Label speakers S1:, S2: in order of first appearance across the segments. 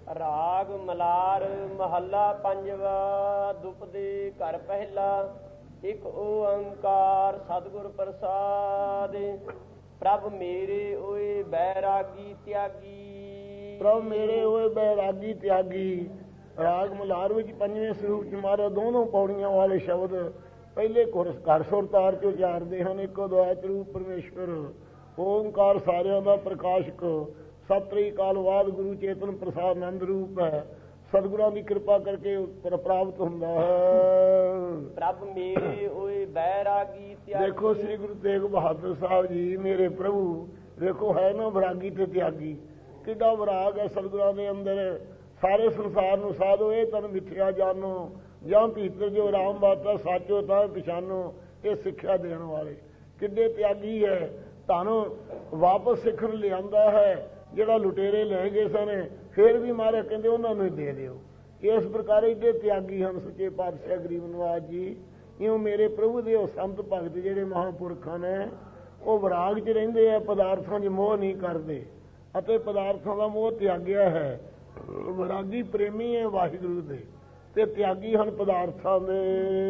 S1: ਰਾਗ ਮਲਾਰ ਮਹੱਲਾ ਪੰਜਵਾ। ਦੁਪਦੇ ਘਰ ਪਹਿਲਾ। ਇੱਕ ਓੰਕਾਰ ਸਤਿਗੁਰ ਪ੍ਰਸਾਦ। ਪ੍ਰਭ ਮੇਰੇ ਓਏ ਬੈਰਾਗੀ ਤਿਆਗੀ।
S2: ਪ੍ਰਭ ਮੇਰੇ ਓਏ ਬੈਰਾਗੀ ਤਿਆਗੀ। ਰਾਗ ਮਲਾਰ ਵਿੱਚ ਪੰਜਵੇਂ ਸਰੂਪ ਚ ਮਹਾਰਾਜ ਦੋਨੋਂ ਪੌੜੀਆਂ ਵਾਲੇ ਸ਼ਬਦ ਪਹਿਲੇ ਘਰ ਸੁਰ ਤਾਰ ਚ ਉਚਾਰਦੇ ਹਨ। ਇੱਕੋ ਦੁਆਇਤ ਰੂਪ ਪਰਮੇਸ਼ਵਰ ਓੰਕਾਰ ਸਾਰਿਆਂ ਦਾ ਪ੍ਰਕਾਸ਼ਕ ਸਤਿ ਕਾਲ ਬਾਦ ਗੁਰੂ ਚੇਤਨ ਪ੍ਰਸਾਦ ਆਨੰਦ ਰੂਪ ਹੈ। ਸਤਿਗੁਰਾਂ ਦੀ ਕਿਰਪਾ ਕਰਕੇ ਪ੍ਰਾਪਤ ਹੁੰਦਾ ਹੈ।
S1: ਪ੍ਰਭ ਮੇਰੇ ਓਏ ਬੈਰਾਗੀ ਤਿਆਗੀ।
S2: ਦੇਖੋ ਸ੍ਰੀ ਗੁਰੂ ਤੇਗ ਬਹਾਦਰ ਸਾਹਿਬ ਜੀ ਮੇਰੇ ਪ੍ਰਭੂ ਦੇਖੋ ਹੈ ਨਾ ਵਿਰਾਗੀ ਤੇ ਤਿਆਗੀ। ਕਿੱਡਾ ਵਿਰਾਗ ਹੈ ਸਤਿਗੁਰਾਂ ਦੇ ਅੰਦਰ। ਸਾਰੇ ਸੰਸਾਰ ਨੂੰ ਸਾਧੋ ਇਹ ਤਨ ਮਿੱਥਿਆ ਜਾਨੋ ਜਾਂ ਭੀਤਰ ਜੋ ਰਾਮ ਬਾਤਾ ਸਾਚੋ ਤਾਂ ਪਛਾਨੋ। ਇਹ ਸਿੱਖਿਆ ਦੇਣ ਵਾਲੇ ਕਿੱਡੇ ਤਿਆਗੀ ਹੈ। ਤੁਹਾਨੂੰ ਵਾਪਸ ਸਿੱਖਣ ਲਿਆਂਦਾ ਹੈ। ਜਿਹੜਾ ਲੁਟੇਰੇ ਲੈ ਗਏ ਸਨ ਫਿਰ ਵੀ ਮਹਾਰਾਜ ਕਹਿੰਦੇ ਉਹਨਾਂ ਨੂੰ ਹੀ ਦੇ ਦਿਓ। ਇਸ ਪ੍ਰਕਾਰ ਏਡੇ ਤਿਆਗੀ ਹਨ ਸੱਚੇ ਪਾਤਸ਼ਾਹ ਗਰੀਬ ਨਵਾਜ ਜੀ। ਇਉਂ ਮੇਰੇ ਪ੍ਰਭੂ ਦੇ ਉਹ ਸੰਤ ਭਗਤ ਜਿਹੜੇ ਮਹਾਂਪੁਰਖਾਂ ਨੇ ਉਹ ਵਿਰਾਗ 'ਚ ਰਹਿੰਦੇ ਆ, ਪਦਾਰਥਾਂ 'ਚ ਮੋਹ ਨਹੀਂ ਕਰਦੇ ਅਤੇ ਪਦਾਰਥਾਂ ਦਾ ਮੋਹ ਤਿਆਗਿਆ ਹੈ। ਵਿਰਾਗੀ ਪ੍ਰੇਮੀ ਹੈ ਵਾਹਿਗੁਰੂ ਦੇ ਤੇ ਤਿਆਗੀ ਹਨ ਪਦਾਰਥਾਂ ਦੇ।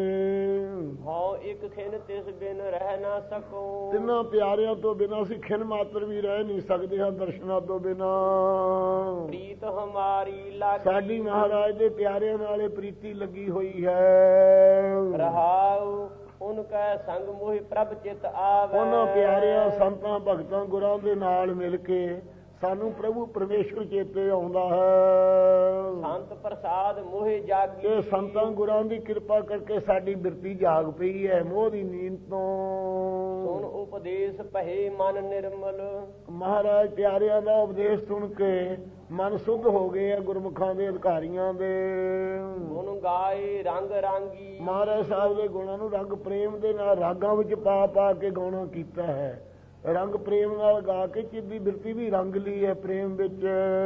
S1: ਹਉ ਇੱਕ ਖਿਨ ਤਿਸ ਬਿਨ ਰਹਿ ਨਾ ਸਕੋ।
S2: ਤਿੰਨਾਂ ਪਿਆਰਿਆਂ ਤੋਂ ਬਿਨਾਂ ਅਸੀਂ ਖਿਨ ਮਾਤਰ ਵੀ ਰਹਿ ਨਹੀਂ ਸਕਦੇ ਹਾਂ। ਦਰਸ਼ਨਾਂ ਤੋਂ ਬਿਨਾਂ
S1: ਪ੍ਰੀਤ ਹਮਾਰੀ ਲਾਗੀ।
S2: ਸਾਡੀ ਮਹਾਰਾਜ ਦੇ ਪਿਆਰਿਆਂ ਨਾਲੇ ਪ੍ਰੀਤੀ ਲੱਗੀ ਹੋਈ ਹੈ।
S1: ਰਹਾਉ ਉਨਕਾ ਸੰਗ ਮੋਹਿ ਪ੍ਰਭ ਚਿਤ ਆਵੇ।
S2: ਉਹਨਾਂ ਪਿਆਰਿਆਂ ਸੰਤਾਂ ਭਗਤਾਂ ਗੁਰਾਂ ਦੇ ਨਾਲ ਮਿਲ ਕੇ ਸਾਨੂੰ ਪ੍ਰਭੂ ਪਰਮੇਸ਼ਵਰ ਚੇਤੇ ਆਉਂਦਾ ਹੈ।
S1: ਸੰਤ ਪ੍ਰਸਾਦ ਮੋਹਿ ਜਾਗੀ।
S2: ਇਹ ਸੰਤਾਂ ਗੁਰਾਂ ਦੀ ਕਿਰਪਾ ਕਰਕੇ ਸਾਡੀ ਬਿਰਤੀ ਜਾਗ ਪਈ ਹੈ ਮੋਹ ਦੀ ਨੀਂਦ ਤੋਂ।
S1: ਸੁਣ ਉਪਦੇਸ਼ ਭਏ ਮਨ ਨਿਰਮਲ।
S2: ਮਹਾਰਾਜ ਪਿਆਰਿਆਂ ਦਾ ਉਪਦੇਸ਼ ਸੁਣ ਕੇ ਮਨ ਸੁੱਧ ਹੋ ਗਏ ਆ ਗੁਰਮੁਖਾਂ ਦੇ ਅਧਿਕਾਰੀਆਂ ਦੇ।
S1: ਗੁਣ ਗਾਏ ਰੰਗ ਰਾਂਗੀ।
S2: ਮਹਾਰਾਜ ਸਾਹਿਬ ਦੇ ਗੁਣਾਂ ਨੂੰ ਰੰਗ ਪ੍ਰੇਮ ਦੇ ਨਾਲ ਰਾਗਾਂ ਵਿੱਚ ਪਾ ਪਾ ਕੇ ਗਾਉਣਾ ਕੀਤਾ ਹੈ। ਰੰਗ ਪ੍ਰੇਮ ਨਾਲ ਗਾ ਕੇ ਚਿੱਦੀ ਬਿਰਤੀ ਵੀ ਰੰਗ ਲਈ ਹੈ ਪ੍ਰੇਮ ਵਿੱਚ।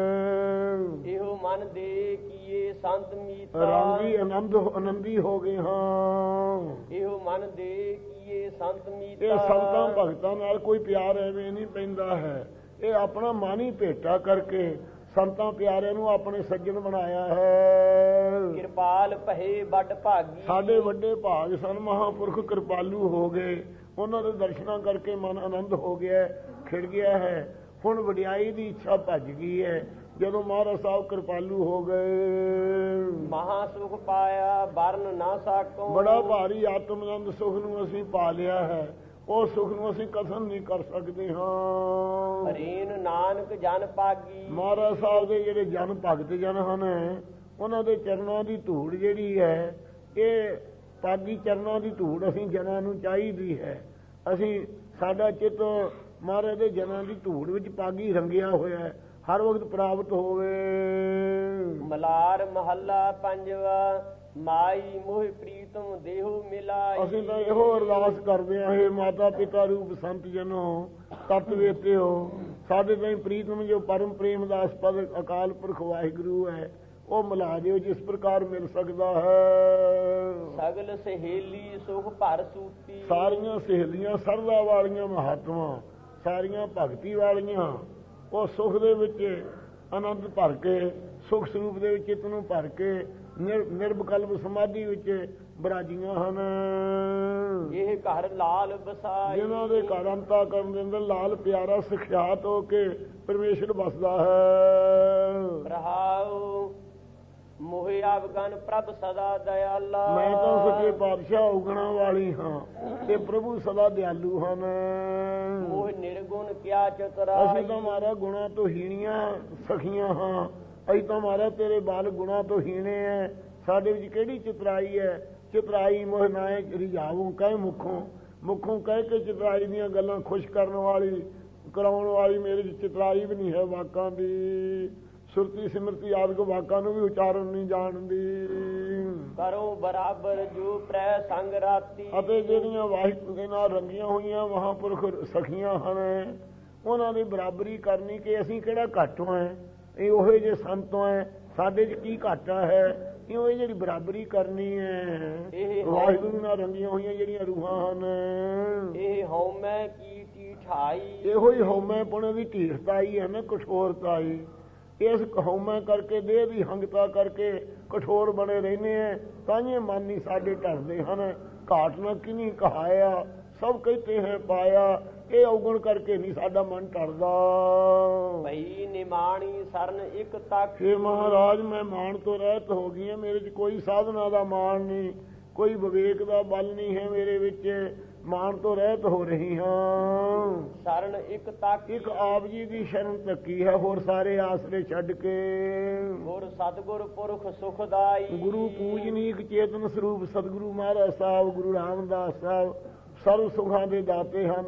S1: ਇਹੋ ਮਨ ਦੇ ਕੀਏ ਸੰਤ ਮੀਤਾ।
S2: ਰੰਗੀ ਆਨੰਦੀ ਹੋ ਗਏ ਹਾਂ।
S1: ਇਹੋ ਮਨ ਦੇ ਕੀਏ ਸੰਤ ਮੀਤਾ।
S2: ਇਹ ਸੰਤਾਂ ਭਗਤਾਂ ਨਾਲ ਕੋਈ ਪਿਆਰ ਐਵੇਂ ਨਹੀਂ ਪੈਂਦਾ ਹੈ। ਇਹ ਆਪਣਾ ਮਨ ਹੀ ਭੇਟਾ ਕਰਕੇ ਸੰਤਾਂ ਪਿਆਰਿਆਂ ਨੂੰ ਆਪਣੇ ਸੱਜਣ ਬਣਾਇਆ ਹੈ।
S1: ਕਿਰਪਾਲ ਭਏ ਵੱਡ ਭਾਗੀ।
S2: ਸਾਡੇ ਵੱਡੇ ਭਾਗ ਸਨ ਮਹਾਂਪੁਰਖ ਕਿਰਪਾਲੂ ਹੋ ਗਏ। ਉਹਨਾਂ ਦੇ ਦਰਸ਼ਨਾਂ ਕਰਕੇ ਮਨ ਆਨੰਦ ਹੋ ਗਿਆ ਖਿੜ ਗਿਆ ਹੈ। ਹੁਣ ਵਡਿਆਈ ਦੀ ਇੱਛਾ ਭੱਜ ਗਈ ਹੈ ਜਦੋਂ ਮਹਾਰਾਜ ਸਾਹਿਬ ਕਿਰਪਾਲੂ ਹੋ ਗਏ।
S1: ਮਹਾ ਸੁਖ ਪਾਇਆ ਵਰਨ ਨਾ ਸਕੋ।
S2: ਬੜਾ ਭਾਰੀ ਆਤਮਨੰਦ ਸੁਖ ਨੂੰ ਅਸੀਂ ਪਾ ਲਿਆ ਹੈ। ਉਹ ਸੁਖ ਨੂੰ ਅਸੀਂ ਕਥਨ ਨਹੀਂ ਕਰ ਸਕਦੇ ਹਾਂ।
S1: ਹਰੀਨ ਨਾਨਕ ਜਨ ਪਾਗੀ।
S2: ਮਹਾਰਾਜ ਸਾਹਿਬ ਦੇ ਜਿਹੜੇ ਜਨ ਭਗਤ ਜਨ ਹਨ ਉਹਨਾਂ ਦੇ ਚਰਨਾਂ ਦੀ ਧੂੜ ਜਿਹੜੀ ਹੈ ਇਹ ਪਾਗੀ ਚਰਨਾਂ ਦੀ ਧੂੜ ਅਸੀਂ ਜਨਾਂ ਨੂੰ ਚਾਹੀਦੀ ਹੈ। ਅਸੀਂ ਸਾਡਾ ਚਿੱਤ ਮਹਾਰਾਜ ਦੇ ਜਨਾਂ ਦੀ ਧੂੜ ਵਿੱਚ ਪਾਗੀ ਰੰਗਿਆ ਹੋਇਆ ਹਰ ਵਕਤ ਪ੍ਰਾਪਤ ਹੋਵੇ।
S1: ਮਲਾਰ ਮਹੱਲਾ ਪੰਜਵਾ। ਮਾਈ ਮੋਹਿ ਪ੍ਰੀਤਮ ਦੇਹੋ ਮਿਲਾਈ।
S2: ਅਸੀਂ ਤਾਂ ਇਹੋ ਅਰਦਾਸ ਕਰਦੇ ਹਾਂ ਹੇ ਮਾਤਾ ਪਿਤਾ ਰੂਪ ਸੰਤ ਜਨੋ ਤਤ ਵੇਤੇ ਹੋ। ਸਾਡੇ ਤਾਈਂ ਪ੍ਰੀਤਮ ਜੋ ਪਰਮ ਪ੍ਰੇਮ ਦਾ ਅਸਪਦ ਅਕਾਲ ਪੁਰਖ ਵਾਹਿਗੁਰੂ ਹੈ ਉਹ ਮਿਲਾ ਦਿਓ ਜਿਸ ਪ੍ਰਕਾਰ ਮਿਲ ਸਕਦਾ ਹੈ।
S1: ਸਗਲ ਸਹੇਲੀ ਸੁਖ ਭਰ ਸੂਤੀ।
S2: ਸਾਰੀਆਂ ਸਹੇਲੀਆਂ ਸਰਦਾ ਵਾਲੀਆਂ ਮਹਾਤਮਾ ਸਾਰੀਆਂ ਭਗਤੀ ਵਾਲੀਆਂ ਉਹ ਸੁਖ ਦੇ ਵਿੱਚ ਆਨੰਦ ਭਰ ਕੇ ਸੁਖ ਸਰੂਪ ਦੇ ਵਿੱਚ ਚਿੱਤ ਨੂੰ ਭਰ ਕੇ ਨਿਰਵਿਕਲਪ ਸਮਾਧੀ ਵਿੱਚ ਬਿਰਾਜੀਆਂ ਹਨ।
S1: ਇਹ ਘਰ ਲਾਲ ਬਸਾਈ।
S2: ਜਿਨ੍ਹਾਂ ਦੇ ਘਰ ਅੰਤਾ ਕਰਨ ਦੇ ਅੰਦਰ ਲਾਲ ਪਿਆਰਾ ਸਿਖਿਆਤ ਹੋ ਕੇ ਪਰਮੇਸ਼ਰ ਵਸਦਾ ਹੈ।
S1: ਰਹਾਉ ਮੋਹਿ ਆਵਗਨ ਪ੍ਰਭ ਸਦਾ ਦਇਆਲਾ।
S2: ਮੈਂ ਤਾਂ ਸੱਚੇ ਪਾਤਸ਼ਾਹ ਉਗਣਾ ਵਾਲੀ ਹਾਂ ਤੇ ਪ੍ਰਭੂ ਸਦਾ ਦਿਆਲੂ ਹਨ।
S1: ਮੋਹ ਨਿਰਗੁਣ ਕਿਆ ਚਤੁਰਾਈ।
S2: ਅਸੀਂ ਤਾਂ ਮਾਰਾ ਗੁਣਾ ਤੋਂ ਹੀਣੀਆਂ ਸਖੀਆਂ ਹਾਂ। ਅਸੀਂ ਤਾਂ ਮਾਰਾ ਤੇਰੇ ਬਾਲ ਗੁਣਾ ਤੋਂ ਹੀਣੇ ਹੈ। ਸਾਡੇ ਵਿੱਚ ਕਿਹੜੀ ਚਤੁਰਾਈ ਹੈ। ਚਤੁਰਾਈ ਮੋਹ ਨਾਏ ਰਿਝਾਵੂ ਕਹੇ ਮੁਖੋਂ ਕਹਿ ਕੇ ਚਤੁਰਾਈ ਦੀਆਂ ਗੱਲਾਂ ਖੁਸ਼ ਕਰਨ ਵਾਲੀ ਕਰਾਉਣ ਵਾਲੀ ਮੇਰੇ ਵਿੱਚ ਚਤੁਰਾਈ ਵੀ ਨਹੀਂ ਹੈ। ਵਾਕਾਂ ਦੀ ਸੁਰਤੀ ਸਿਮਰਤੀ ਆਦਿਕ ਵਾਕਾਂ ਨੂੰ ਵੀ ਉਚਾਰਨ ਨਹੀਂ ਜਾਣਦੀ।
S1: ਕਰੋ ਬਰਾਬਰ ਜੋ ਪ੍ਰੈ ਸੰਗ ਰਾਤੀ।
S2: ਅਤੇ ਜਿਹੜੀਆਂ ਵਾਹਿਗੁਰੂ ਦੇ ਨਾਲ ਰੰਗੀਆਂ ਹੋਈਆਂ ਮਹਾਂਪੁਰਖ ਸਖੀਆਂ ਹਨ ਉਹਨਾਂ ਦੀ ਬਰਾਬਰੀ ਕਰਨੀ ਕਿ ਅਸੀਂ ਕਿਹੜਾ ਘੱਟ ਹੈ। ਇਹ ਉਹੇ ਜਿਹੇ ਸੰਤ ਹੈ ਸਾਡੇ 'ਚ ਕੀ ਘਾਟਾ ਹੈ। ਇਹ ਜਿਹੜੀ ਬਰਾਬਰੀ ਕਰਨੀ ਹੈ ਵਾਹਿਗੁਰੂ ਨਾਲ ਰੰਗੀਆਂ ਹੋਈਆਂ ਜਿਹੜੀਆਂ ਰੂਹਾਂ ਹਨ।
S1: ਇਹ ਹਉਮੈ ਕੀ ਢੀਠਾਈ।
S2: ਇਹੋ ਹੀ ਹਉਮੈ ਪੁਣੇ ਦੀ ਢੀਠਤਾਈ ਹੈ ਨਾ ਕਠੋਰਤਾਈ। ਇਸ ਕਹੌਮਾ ਕਰਕੇ ਦੇਹ ਦੀ ਹੰਗਤਾ ਕਰਕੇ ਕਠੋਰ ਬਣੇ ਰਹਿੰਦੇ ਆ, ਤਾਂਹੀਏ ਮਨ ਨਹੀਂ ਸਾਡੇ ਢਲਦੇ ਹਨ। ਘਾਟ ਨਾ ਕਿਨੀ ਕਹਾਇਆ ਸਭ ਕਹਿੰਦੇ ਹੈ ਪਾਇਆ, ਇਹ ਔਗਣ ਕਰਕੇ ਨਹੀਂ ਸਾਡਾ ਮਨ ਢਲਦਾ।
S1: ਭਈ ਨਿਮਾਣੀ ਸਰਨ ਇੱਕ ਤੱਕ।
S2: ਹੇ ਮਹਾਰਾਜ, ਮੈਂ ਮਾਣ ਤੋਂ ਰਹਿਤ ਹੋ ਗਈ ਹਾਂ। ਮੇਰੇ 'ਚ ਕੋਈ ਸਾਧਨਾ ਦਾ ਮਾਣ ਨਹੀਂ, ਕੋਈ ਵਿਵੇਕ ਦਾ ਬਲ ਨਹੀਂ ਹੈ ਮੇਰੇ ਵਿੱਚ। ਮਾਣ ਤੋਂ ਰਹਿਤ ਹੋ ਰਹੀ ਹਾਂ।
S1: ਸਰਨ ਇੱਕ ਤੱਕ।
S2: ਇੱਕ ਆਪ ਜੀ ਦੀ ਸ਼ਰਨ ਤੱਕੀ ਹੈ, ਹੋਰ ਸਾਰੇ ਆਸਰੇ ਛੱਡ ਕੇ।
S1: ਗੁਰ ਸਤਿਗੁਰ ਪੁਰਖ ਸੁਖਦਾਈ।
S2: ਗੁਰੂ ਪੂਜਨੀਕ ਚੇਤਨ ਸਰੂਪ ਸਤਿਗੁਰੂ ਮਹਾਰਾਜ ਸਾਹਿਬ, ਗੁਰੂ ਰਾਮਦਾਸ ਸਾਹਿਬ ਸਰਵ ਸੁਖਾਂ ਦੇ ਦਾਤੇ ਹਨ।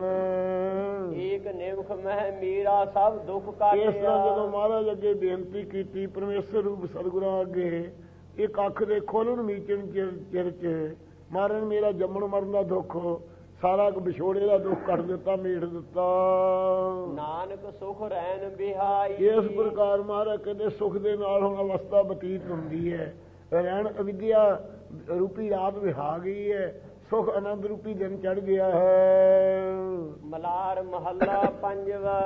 S1: ਏਕ ਨਿਮਖ ਮਹਿ ਮੇਰਾ ਸਭ ਦੁੱਖ ਕਾਟਿਆ।
S2: ਇਸ ਤਰ੍ਹਾਂ ਜਦੋਂ ਮਹਾਰਾਜ ਅੱਗੇ ਬੇਨਤੀ ਕੀਤੀ, ਪਰਮੇਸ਼ਰ ਰੂਪ ਸਤਿਗੁਰਾਂ ਅੱਗੇ ਇੱਕ ਅੱਖ ਦੇ ਖੋਲਣ ਮੀਚਣ ਚਿਰ 'ਚ ਮਹਾਰਾਜ ਮੇਰਾ ਜੰਮਣ ਮਰਨ ਦਾ ਦੁੱਖ, ਸਾਰਾ ਵਿਛੋੜੇ ਦਾ ਦੁੱਖ ਕੱਢ ਦਿੱਤਾ, ਮੇਟ ਦਿੱਤਾ।
S1: ਨਾਨਕ ਸੁਖ ਰਹਿਣ ਬਿਹਾਈ।
S2: ਇਸ ਪ੍ਰਕਾਰ ਮਹਾਰਾਜ ਕਹਿੰਦੇ ਸੁਖ ਦੇ ਨਾਲ ਹੁਣ ਅਵਸਥਾ ਬਤੀਤ ਹੁੰਦੀ ਹੈ। ਰਹਿਣ ਅਵਿਦਿਆ ਰੂਪੀ ਰਾਤ ਵਿਹਾ ਗਈ ਹੈ, ਸੁਖ ਆਨੰਦ ਰੂਪੀ ਦਿਨ ਚੜ ਗਿਆ ਹੈ।
S1: ਮਲਾਰ ਮਹੱਲਾ ਪੰਜਵਾ।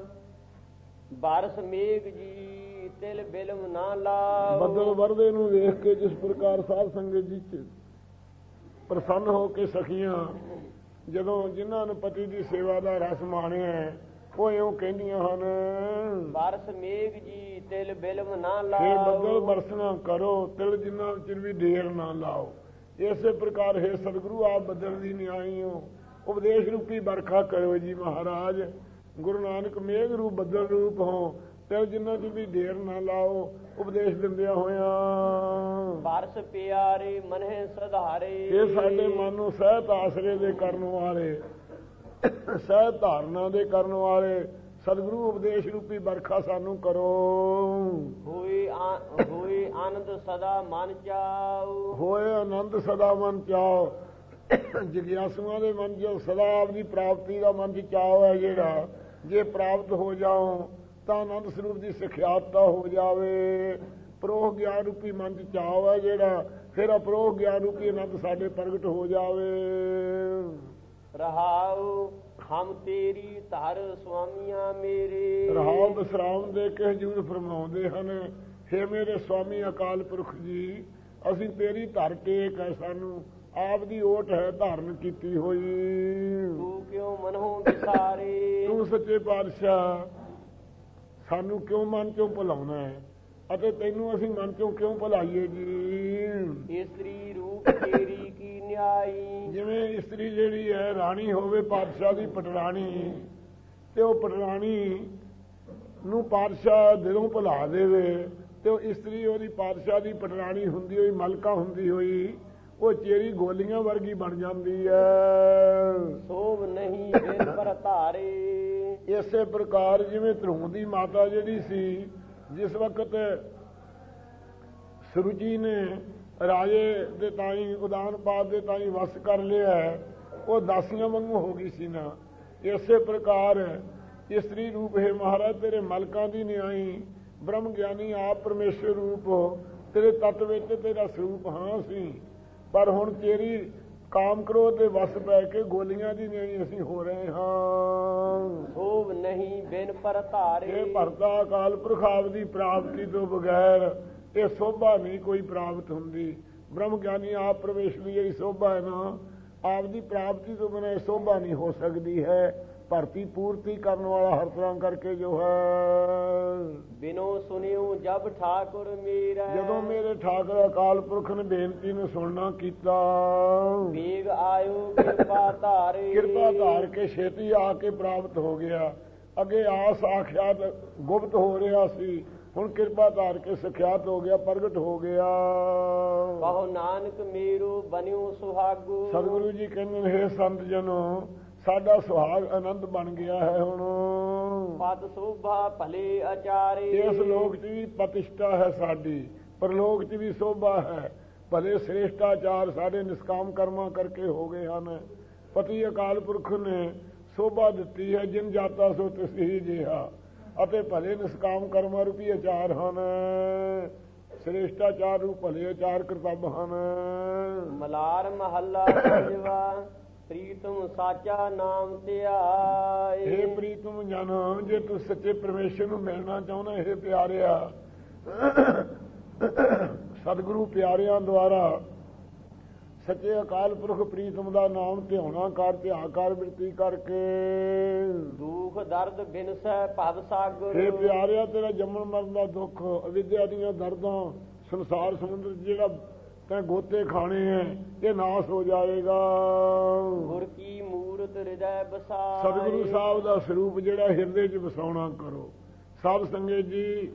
S1: ਬਾਰਸ ਮੇਘ ਜੀ ਤਿਲ ਬਿਲਮ ਨਾ ਲਾਓ।
S2: ਬੱਦਲ ਵਰਦੇ ਨੂੰ ਵੇਖ ਕੇ ਜਿਸ ਪ੍ਰਕਾਰ ਸਾਧ ਸੰਗਤ ਜੀ ਚ ਪ੍ਰਸੰਨ ਹੋ ਕੇ ਸਖੀਆਂ ਜਦੋਂ ਜਿਨ੍ਹਾਂ ਨੇ ਪਤੀ ਦੀ ਸੇਵਾ ਦਾ ਰਸ ਮਾਣਿਆ, ਉਹ ਇਉਂ ਕਹਿੰਦੀਆਂ ਹਨ।
S1: ਬਾਰਸ ਮੇਘ ਜੀ ਤਿਲ ਬਿਲਮ ਨਾ
S2: ਇਹ
S1: ਲਾਓ।
S2: ਬੱਦਲ ਬਰਸਣਾ ਕਰੋ, ਤਿਲ ਜਿੰਨਾ ਚਿਰ ਵੀ ਢੇਰ ਨਾ ਲਾਓ। ਇਸੇ ਪ੍ਰਕਾਰ ਹੈ ਸਤਿਗੁਰੂ ਆਪ ਬੱਦਲ ਦੀ ਨਿਆਈ ਹੋ, ਉਪਦੇਸ਼ ਰੂਪੀ ਵਰਖਾ ਕਰੋ ਜੀ ਮਹਾਰਾਜ। ਗੁਰੂ ਨਾਨਕ ਮੇਘ ਰੂਪ ਬੱਦਲ ਰੂਪ ਹੋ, ਤਿਲ ਜਿੰਨਾ ਚਿਰ ਵੀ ਢੇਰ ਨਾ ਲਾਓ, ਉਪਦੇਸ਼ ਦਿੰਦਿਆਂ ਹੋਇਆਂ।
S1: ਬਾਰਸ ਪਿਆਰੇ ਮਨਹਿ ਸਧਾਰੇ।
S2: ਇਹ ਸਾਡੇ ਮਨ ਨੂੰ ਸਹਿਤ ਆਸਰੇ ਦੇ ਕਰਨ ਵਾਲੇ, ਸਹਿਤ ਧਾਰਨਾ ਦੇ ਕਰਨ ਵਾਲੇ ਸਤਿਗੁਰੂ ਉਪਦੇਸ਼ ਰੂਪੀ ਵਰਖਾ ਸਾਨੂੰ ਕਰੋ।
S1: ਹੋਏ ਆਨੰਦ ਸਦਾ ਮਨ ਚਾਉ।
S2: ਹੋਏ ਆਨੰਦ ਸਦਾ ਮਨ ਚਾਓ। ਜਿਗਿਆਸੂਆਂ ਦੇ ਮਨ 'ਚ ਸਦਾ ਆਪਦੀ ਪ੍ਰਾਪਤੀ ਦਾ ਮਨ 'ਚ ਚਾਅ ਹੈ ਜਿਹੜਾ, ਜੇ ਪ੍ਰਾਪਤ ਹੋ ਜਾਓ ਤਾਂ ਆਨੰਦ ਸਰੂਪ ਦੀ ਸਿਖਿਆਤਤਾ ਹੋ ਜਾਵੇ। ਪ੍ਰੋਹ ਗਿਆਨ ਰੂਪੀ ਮਨ 'ਚ ਚਾਅ ਹੈ ਜਿਹੜਾ, ਫਿਰ ਅਪਰੋਹ ਗਿਆਨ ਰੂਪੀ ਆਨੰਦ ਸਾਡੇ ਪ੍ਰਗਟ ਹੋ ਜਾਵੇ।
S1: ਰਹਾਉ ਹਮ ਤੇਰੀ ਧਰ ਸੁਆਮੀਆਂ ਮੇਰੇ।
S2: ਰਹਾਉ ਵਿਸਰਾਮ ਦੇ ਕੇ ਹਜ਼ੂਰ ਫਰਮਾਉਂਦੇ ਹਨ, ਹੇ ਮੇਰੇ ਸੁਆਮੀ ਅਕਾਲ ਪੁਰਖ ਜੀ, ਅਸੀਂ ਤੇਰੀ ਧਰ ਟੇਕ ਹੈ, ਸਾਨੂੰ ਆਪ ਦੀ ਓਟ ਹੈ ਧਾਰਨ ਕੀਤੀ ਹੋਈ।
S1: ਤੂੰ ਕਿਉਂ ਮਨੋਂ ਵਿਸਾਰੇ।
S2: ਤੂੰ ਸੱਚੇ ਪਾਤਸ਼ਾਹ ਸਾਨੂੰ ਕਿਉਂ ਮਨ ਚੋਂ ਭੁਲਾਉਣਾ ਹੈ, ਅਤੇ ਤੈਨੂੰ ਅਸੀਂ ਮਨ ਚੋਂ ਕਿਉਂ ਭੁਲਾਈਏ ਜੀ।
S1: ਇਸਤਰੀ ਰੂਪ ਤੇਰੀ ਕੀ ਨਿਆਈ।
S2: ਜਿਵੇਂ ਇਸਤਰੀ ਜਿਹੜੀ ਹੈ ਰਾਣੀ ਹੋਵੇ ਪਾਤਸ਼ਾਹ ਦੀ ਪਟਰਾਣੀ, ਤੇ ਉਹ ਪਟਰਾਣੀ ਨੂੰ ਪਾਤਸ਼ਾਹ ਦਿਲੋਂ ਭੁਲਾ ਦੇਵੇ, ਤੇ ਉਹ ਇਸਤਰੀ ਉਹਦੀ ਪਾਤਸ਼ਾਹ ਦੀ ਪਟਰਾਣੀ ਹੁੰਦੀ ਹੋਈ, ਮਲਕਾ ਹੁੰਦੀ ਹੋਈ, ਉਹ ਚੇਰੀ ਗੋਲੀਆਂ ਵਰਗੀ ਬਣ ਜਾਂਦੀ ਹੈ।
S1: ਸੋਭ ਨਹੀਂ ਬਿਨ ਪਰ ਧਾਰੇ।
S2: ਇਸੇ ਪ੍ਰਕਾਰ ਜਿਵੇਂ ਧਰੂੰ ਦੀ ਮਾਤਾ ਜਿਹੜੀ ਸੀ, ਜਿਸ ਵਕਤ ਸੁਰਜੀ ਨੇ ਰਾਜੇ ਦੇ ਤਾਈਂ ਉਦਾਨਪਾਦ ਦੇ ਤਾਈਂ ਵਸ ਕਰ ਲਿਆ, ਉਹ ਦਾਸੀਆਂ ਵਾਂਗੂ ਹੋ ਗਈ ਸੀ ਨਾ। ਇਸੇ ਪ੍ਰਕਾਰ ਇਸਤਰੀ ਰੂਪ ਹੈ ਮਹਾਰਾਜ ਤੇਰੇ ਮਲਕਾਂ ਦੀ ਨਿਆਈ, ਬ੍ਰਹਮ ਗਿਆਨੀ ਆਪ ਪਰਮੇਸ਼ਰ ਰੂਪ ਹੋ, ਤੇਰੇ ਤੱਤ ਵਿੱਚ ਤੇਰਾ ਸਰੂਪ ਹਾਂ ਸੀ, ਪਰ ਹੁਣ ਤੇਰੀ ਕਾਮ ਕ੍ਰੋਧ ਦੇ ਵਸ ਪੈ ਕੇ ਗੋਲੀਆਂ ਦੀ ਨਿਆਈ ਅਸੀਂ ਹੋ ਰਹੇ ਹਾਂ।
S1: ਸੋਭ ਨਹੀਂ ਬਿਨ ਪਰ ਧਾਰੇ।
S2: ਇਹ ਭਰਤਾ ਅਕਾਲ ਪੁਰਖ ਆਪ ਦੀ ਪ੍ਰਾਪਤੀ ਤੋਂ ਬਗੈਰ ਇਹ ਸੋਭਾ ਨਹੀਂ ਕੋਈ ਪ੍ਰਾਪਤ ਹੁੰਦੀ। ਬ੍ਰਹਮ ਗਿਆਨੀ ਆਪ ਪ੍ਰਵੇਸ਼ ਦੀ ਜਿਹੜੀ ਸੋਭਾ ਹੈ ਨਾ, ਆਪ ਦੀ ਪ੍ਰਾਪਤੀ ਤੋਂ ਬਿਨਾਂ ਇਹ ਸੋਭਾ ਨਹੀਂ ਹੋ ਸਕਦੀ ਹੈ। ਭਰਤੀ ਪੂਰਤੀ ਕਰਨ ਵਾਲਾ ਹਰ ਤਰ੍ਹਾਂ ਕਰਕੇ ਜੋ ਹੈ।
S1: ਬਿਨੋ ਸੁਣਿਓ ਜਬ ਠਾਕੁਰ ਮੇਰਾ।
S2: ਜਦੋਂ ਮੇਰੇ ਠਾਕੁਰ ਅਕਾਲ ਪੁਰਖ ਨੇ ਬੇਨਤੀ ਨੂੰ ਸੁਣਨਾ ਕੀਤਾ,
S1: ਵੇਗ ਆਇਓ ਕਿਰਪਾ ਧਾਰੇ।
S2: ਕਿਰਪਾ ਧਾਰ ਕੇ ਛੇਤੀ ਆ ਕੇ ਪ੍ਰਾਪਤ ਹੋ ਗਿਆ। ਅੱਗੇ ਆਸ ਆਖਿਆਤ ਗੁਪਤ ਹੋ ਰਿਹਾ ਸੀ, ਹੁਣ ਕਿਰਪਾ ਧਾਰ ਕੇ ਸਖਿਆਤ ਹੋ ਗਿਆ, ਪ੍ਰਗਟ ਹੋ ਗਿਆ।
S1: ਕਹੋ ਨਾਨਕ ਮੇਰੂ ਬਨਿਓ ਸੁਹਾਗੋ।
S2: ਸਤਿਗੁਰੂ ਜੀ ਕਹਿੰਦੇ ਨੇ, ਹੇ ਸੰਤ ਜਨੋ, ਸਾਡਾ ਸੁਹਾਗ ਆਨੰਦ ਬਣ ਗਿਆ ਹੈ ਹੁਣ।
S1: ਪਦ ਸੋਭਾ ਭਲੇ ਆਚਾਰੇ।
S2: ਇਸ ਲੋਕ 'ਚ ਵੀ ਪ੍ਰਤਿਸ਼ਠਾ ਹੈ ਸਾਡੀ, ਪਰਲੋਕ 'ਚ ਵੀ ਸੋਭਾ ਹੈ। ਭਲੇ ਸ੍ਰੇਸ਼ਟਾਚਾਰ ਸਾਡੇ ਨਿਸ਼ਕਾਮ ਕਰਮਾਂ ਕਰਕੇ ਹੋ ਗਏ ਹਨ। ਪਤੀ ਅਕਾਲ ਪੁਰਖ ਨੇ ਸੋਭਾ ਦਿੱਤੀ ਹੈ, ਜਿਨ ਜਾਤਾ ਸੋ ਤਿਸ ਹੀ ਜਿਹਾ, ਅਤੇ ਭਲੇ ਨਿਸ਼ਕਾਮ ਕਰਮਾਂ ਰੂਪੀ ਆਚਾਰ ਹਨ। ਸ੍ਰੇਸ਼ਟਾਚਾਰ ਰੂਪ ਭਲੇ ਆਚਾਰ ਕਰਤੱਵ ਹਨ।
S1: ਮਲਾਰ ਮਹੱਲਾ ਪੰਜਵਾ। ਪ੍ਰੀਤਮ ਸਾਚਾ ਨਾਮ ਧਿਆਏ।
S2: ਇਹ ਪ੍ਰੀਤਮ ਜਨ, ਜੇ ਤੂੰ ਸੱਚੇ ਪਰਮੇਸ਼ਰ ਨੂੰ ਮਿਲਣਾ ਚਾਹੁੰਦਾ, ਇਹ ਪਿਆਰਿਆ, ਸਤਿਗੁਰੂ ਪਿਆਰਿਆਂ ਦੁਆਰਾ ਸੱਚੇ ਅਕਾਲ ਪੁਰਖ ਪ੍ਰੀਤਮ ਦਾ ਨਾਮ ਧਿਆਉਣਾ ਕਰ, ਧਿਆ ਕਰ ਬਿਰਤੀ ਕਰਕੇ।
S1: ਦੁਖ ਦਰਦ ਬਿਨਸੈ ਭਵ ਸਾਗਰ।
S2: ਇਹ ਪਿਆਰਿਆ, ਤੇਰਾ ਜੰਮਣ ਮਰਨ ਦਾ ਦੁੱਖ, ਅਵਿਦਿਆ ਦੀਆਂ ਦਰਦਾਂ, ਸੰਸਾਰ ਸਮੁੰਦਰ ਜਿਹੜਾ ਤੈਂ ਗੋਤੇ ਖਾਣੇ ਐ, ਇਹ ਨਾਸ ਹੋ ਜਾਏਗਾ।
S1: ਗੁਰ ਕੀ ਮੂਰਤ ਹਿਰਦੈ ਬਸਾਏ।
S2: ਸਤਿਗੁਰੂ ਸਾਹਿਬ ਦਾ ਸਰੂਪ ਜਿਹੜਾ ਹਿਰਦੇ 'ਚ ਵਸਾਉਣਾ ਕਰੋ। ਸਾਧ ਸੰਗਤ ਜੀ,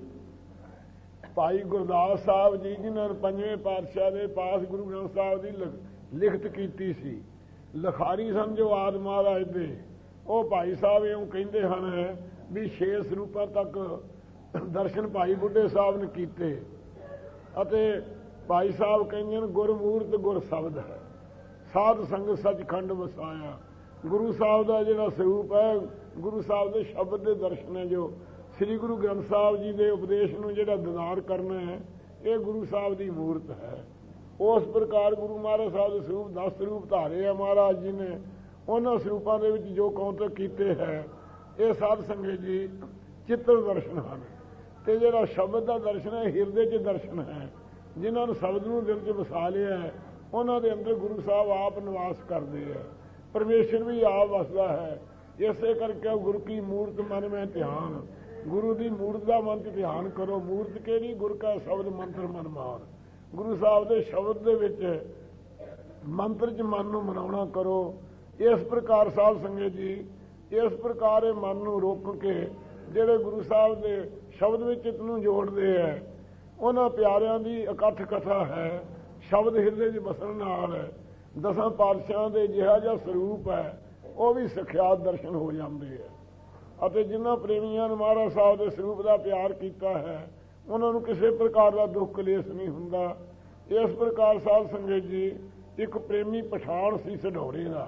S2: ਭਾਈ ਗੁਰਦਾਸ ਸਾਹਿਬ ਜੀ, ਜਿਨ੍ਹਾਂ ਨੇ ਪੰਜਵੇਂ ਪਾਤਸ਼ਾਹ ਦੇ ਪਾਸ ਗੁਰੂ ਗ੍ਰੰਥ ਸਾਹਿਬ ਦੀ ਲਿਖਤ ਕੀਤੀ ਸੀ, ਲਿਖਾਰੀ ਸਨ ਜੋ ਆਦਿ ਮਹਾਰਾਜ ਦੇ, ਉਹ ਭਾਈ ਸਾਹਿਬ ਇਉਂ ਕਹਿੰਦੇ ਹਨ ਵੀ 6 ਸਰੂਪਾਂ ਤੱਕ ਦਰਸ਼ਨ ਭਾਈ ਬੁੱਢੇ ਸਾਹਿਬ ਨੇ ਕੀਤੇ। ਅਤੇ ਭਾਈ ਸਾਹਿਬ ਕਹਿੰਦੇ ਨੇ ਗੁਰਮੂਰਤ ਗੁਰ ਸ਼ਬਦ ਹੈ, ਸਾਧ ਸੰਗ ਸੱਚਖੰਡ ਵਸਾਇਆ। ਗੁਰੂ ਸਾਹਿਬ ਦਾ ਜਿਹੜਾ ਸਰੂਪ ਹੈ, ਗੁਰੂ ਸਾਹਿਬ ਦੇ ਸ਼ਬਦ ਦੇ ਦਰਸ਼ਨ ਹੈ, ਜੋ ਸ੍ਰੀ ਗੁਰੂ ਗ੍ਰੰਥ ਸਾਹਿਬ ਜੀ ਦੇ ਉਪਦੇਸ਼ ਨੂੰ ਜਿਹੜਾ ਦੀਦਾਰ ਕਰਨਾ ਹੈ, ਇਹ ਗੁਰੂ ਸਾਹਿਬ ਦੀ ਮੂਰਤ ਹੈ। ਉਸ ਪ੍ਰਕਾਰ ਗੁਰੂ ਮਹਾਰਾਜ ਸਾਹਿਬ ਦੇ ਸਰੂਪ 10 ਸਰੂਪ ਧਾਰੇ ਆ ਮਹਾਰਾਜ ਜੀ ਨੇ। ਉਹਨਾਂ ਸਰੂਪਾਂ ਦੇ ਵਿੱਚ ਜੋ ਕੌਤਕ ਕੀਤੇ ਹੈ, ਇਹ ਸਾਧ ਸੰਗਤ ਜੀ ਚਿੱਤਰ ਦਰਸ਼ਨ ਹਨ। ਤੇ ਜਿਹੜਾ ਸ਼ਬਦ ਦਾ ਦਰਸ਼ਨ ਹੈ, ਹਿਰਦੇ 'ਚ ਦਰਸ਼ਨ ਹੈ। ਜਿਨ੍ਹਾਂ ਨੂੰ ਸ਼ਬਦ ਨੂੰ ਦਿਲ 'ਚ ਵਸਾ ਲਿਆ ਹੈ, ਉਹਨਾਂ ਦੇ ਅੰਦਰ ਗੁਰੂ ਸਾਹਿਬ ਆਪ ਨਿਵਾਸ ਕਰਦੇ ਹੈ, ਪਰਮੇਸ਼ਰ ਵੀ ਆਪ ਵਸਦਾ ਹੈ। ਇਸੇ ਕਰਕੇ ਗੁਰੂ ਕੀ ਮੂਰਤ ਮਨ ਮੈਂ ਧਿਆਨ, ਗੁਰੂ ਦੀ ਮੂਰਤ ਦਾ ਮਨ 'ਚ ਧਿਆਨ ਕਰੋ। ਮੂਰਤ ਕਿਹੜੀ? ਗੁਰ ਕਾ ਸ਼ਬਦ ਮੰਤਰ ਮਨ ਮਾਨ। ਗੁਰੂ ਸਾਹਿਬ ਦੇ ਸ਼ਬਦ ਦੇ ਵਿੱਚ ਮੰਤਰ 'ਚ ਮਨ ਨੂੰ ਮਨਾਉਣਾ ਕਰੋ। ਇਸ ਪ੍ਰਕਾਰ ਸਾਧ ਸੰਗਤ ਜੀ, ਇਸ ਪ੍ਰਕਾਰ ਇਹ ਮਨ ਨੂੰ ਰੋਕ ਕੇ ਜਿਹੜੇ ਗੁਰੂ ਸਾਹਿਬ ਦੇ ਸ਼ਬਦ ਵਿੱਚ ਚਿੱਤ ਨੂੰ ਜੋੜਦੇ ਹੈ, ਉਹਨਾਂ ਪਿਆਰਿਆਂ ਦੀ ਇਕੱਠ ਕਥਾ ਹੈ। ਸ਼ਬਦ ਹਿਰਦੇ 'ਚ ਵਸਣ ਨਾਲ 10 ਪਾਤਸ਼ਾਹਾਂ ਦੇ ਜਿਹੜਾ ਜਿਹਾ ਸਰੂਪ ਹੈ, ਉਹ ਵੀ ਸਖਿਆਤ ਦਰਸ਼ਨ ਹੋ ਜਾਂਦੇ ਹੈ। ਅਤੇ ਜਿਨ੍ਹਾਂ ਪ੍ਰੇਮੀਆਂ ਨੇ ਮਹਾਰਾਜ ਸਾਹਿਬ ਦੇ ਸਰੂਪ ਦਾ ਪਿਆਰ ਕੀਤਾ ਹੈ, ਉਹਨਾਂ ਨੂੰ ਕਿਸੇ ਪ੍ਰਕਾਰ ਦਾ ਦੁੱਖ ਕਲੇਸ਼ ਨਹੀਂ ਹੁੰਦਾ। ਇਸ ਪ੍ਰਕਾਰ ਸਾਧ ਸੰਗਤ ਜੀ, ਇੱਕ ਪ੍ਰੇਮੀ ਪਠਾਨ ਸੀ ਸਢੌਰੇ ਦਾ।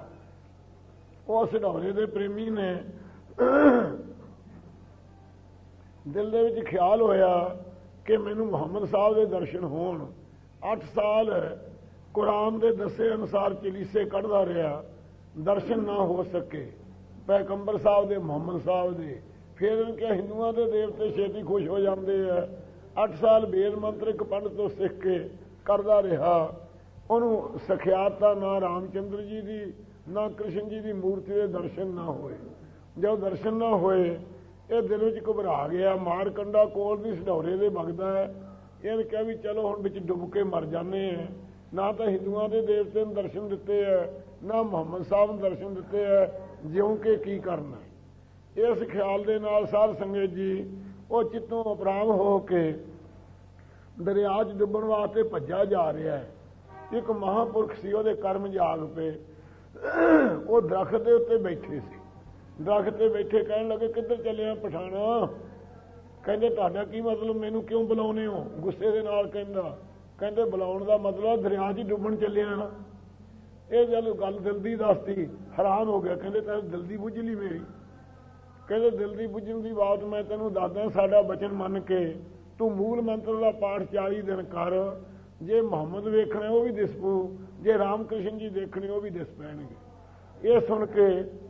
S2: ਉਹ ਸਢੌਰੇ ਦੇ ਪ੍ਰੇਮੀ ਨੇ ਦਿਲ ਦੇ ਵਿੱਚ ਖਿਆਲ ਹੋਇਆ ਕਿ ਮੈਨੂੰ ਮੁਹੰਮਦ ਸਾਹਿਬ ਦੇ ਦਰਸ਼ਨ ਹੋਣ। 8 ਸਾਲ ਕੁਰਾਨ ਦੇ ਦੱਸੇ ਅਨੁਸਾਰ ਚਲੀਸੇ ਕੱਢਦਾ ਰਿਹਾ, ਦਰਸ਼ਨ ਨਾ ਹੋ ਸਕੇ ਪੈਗੰਬਰ ਸਾਹਿਬ ਦੇ, ਮੁਹੰਮਦ ਸਾਹਿਬ ਦੇ। ਫਿਰ ਇਹਨੂੰ ਕਿਹਾ ਹਿੰਦੂਆਂ ਦੇ ਦੇਵਤੇ ਛੇਤੀ ਖੁਸ਼ ਹੋ ਜਾਂਦੇ ਆ। 8 ਸਾਲ ਵੇਦ ਮੰਤਰ ਇੱਕ ਪੰਡਤ ਤੋਂ ਸਿੱਖ ਕੇ ਕਰਦਾ ਰਿਹਾ। ਉਹਨੂੰ ਸਖਿਆਤਾ ਨਾ ਰਾਮਚੰਦਰ ਜੀ ਦੀ, ਨਾ ਕ੍ਰਿਸ਼ਨ ਜੀ ਦੀ ਮੂਰਤੀ ਦੇ ਦਰਸ਼ਨ ਨਾ ਹੋਏ। ਜਦ ਦਰਸ਼ਨ ਨਾ ਹੋਏ, ਇਹ ਦਿਲ ਵਿੱਚ ਘਬਰਾ ਗਿਆ। ਮਾਰ ਕੰਡਾ ਕੋਲ ਦੀ ਸਢੌਰੇ ਦੇ ਵਗਦਾ ਹੈ। ਇਹਨੇ ਕਿਹਾ ਵੀ ਚਲੋ ਹੁਣ ਵਿੱਚ ਡੁੱਬ ਕੇ ਮਰ ਜਾਂਦੇ ਆ। ਨਾ ਤਾਂ ਹਿੰਦੂਆਂ ਦੇ ਦੇਵਤੇ ਨੂੰ ਦਰਸ਼ਨ ਦਿੱਤੇ ਹੈ, ਨਾ ਮੁਹੰਮਦ ਸਾਹਿਬ ਨੂੰ ਦਰਸ਼ਨ ਦਿੱਤੇ ਹੈ, ਜਿਉਂ ਕਿ ਕੀ ਕਰਨਾ। ਇਸ ਖਿਆਲ ਦੇ ਨਾਲ ਸਾਧ ਸੰਗਤ ਜੀ, ਉਹ ਚਿੱਤੋਂ ਅਪਰਾਮ ਹੋ ਕੇ ਦਰਿਆ 'ਚ ਡੁੱਬਣ ਵਾਸਤੇ ਭੱਜਾ ਜਾ ਰਿਹਾ ਹੈ। ਇੱਕ ਮਹਾਂਪੁਰਖ ਸੀ, ਉਹਦੇ ਕਰਮ ਜਾਗ ਪਏ। ਉਹ ਦਰਖਤ ਦੇ ਉੱਤੇ ਬੈਠੇ ਸੀ। ਦਰਖਤ ਤੇ ਬੈਠੇ ਕਹਿਣ ਲੱਗੇ, ਕਿੱਧਰ ਚੱਲਿਆ ਪਠਾਣਾ? ਕਹਿੰਦੇ ਤੁਹਾਡਾ ਕੀ ਮਤਲਬ, ਮੈਨੂੰ ਕਿਉਂ ਬੁਲਾਉਨੇ ਹੋ? ਗੁੱਸੇ ਦੇ ਨਾਲ ਕਹਿੰਦੇ ਬੁਲਾਉਣ ਦਾ ਮਤਲਬ ਦਰਿਆ 'ਚ ਡੁੱਬਣ ਚੱਲਿਆ ਨਾ। ਇਹ ਜਦੋਂ ਗੱਲ ਦਿਲ ਦੀ ਦੱਸਤੀ, ਹੈਰਾਨ ਹੋ ਗਿਆ। ਕਹਿੰਦੇ ਤੈਨੂੰ ਦਿਲ ਦੀ ਬੁੱਝ ਲਈ ਮੇਰੀ? ਕਹਿੰਦੇ ਦਿਲ ਦੀ ਬੁੱਝਣ ਦੀ ਬਾਤ ਮੈਂ ਤੈਨੂੰ ਦੱਸਦਾ। ਸਾਡਾ ਬਚਨ ਮੰਨ ਕੇ ਤੂੰ ਮੂਲ ਮੰਤਰ ਦਾ ਪਾਠ 40 ਦਿਨ ਕਰ। ਜੇ ਮੁਹੰਮਦ ਵੇਖਣਾ ਉਹ ਵੀ ਦਿਸ ਪਊ, ਜੇ ਰਾਮ ਕ੍ਰਿਸ਼ਨ ਜੀ ਦੇਖਣੇ ਉਹ ਵੀ ਦਿਸ ਪੈਣਗੇ। ਇਹ ਸੁਣ ਕੇ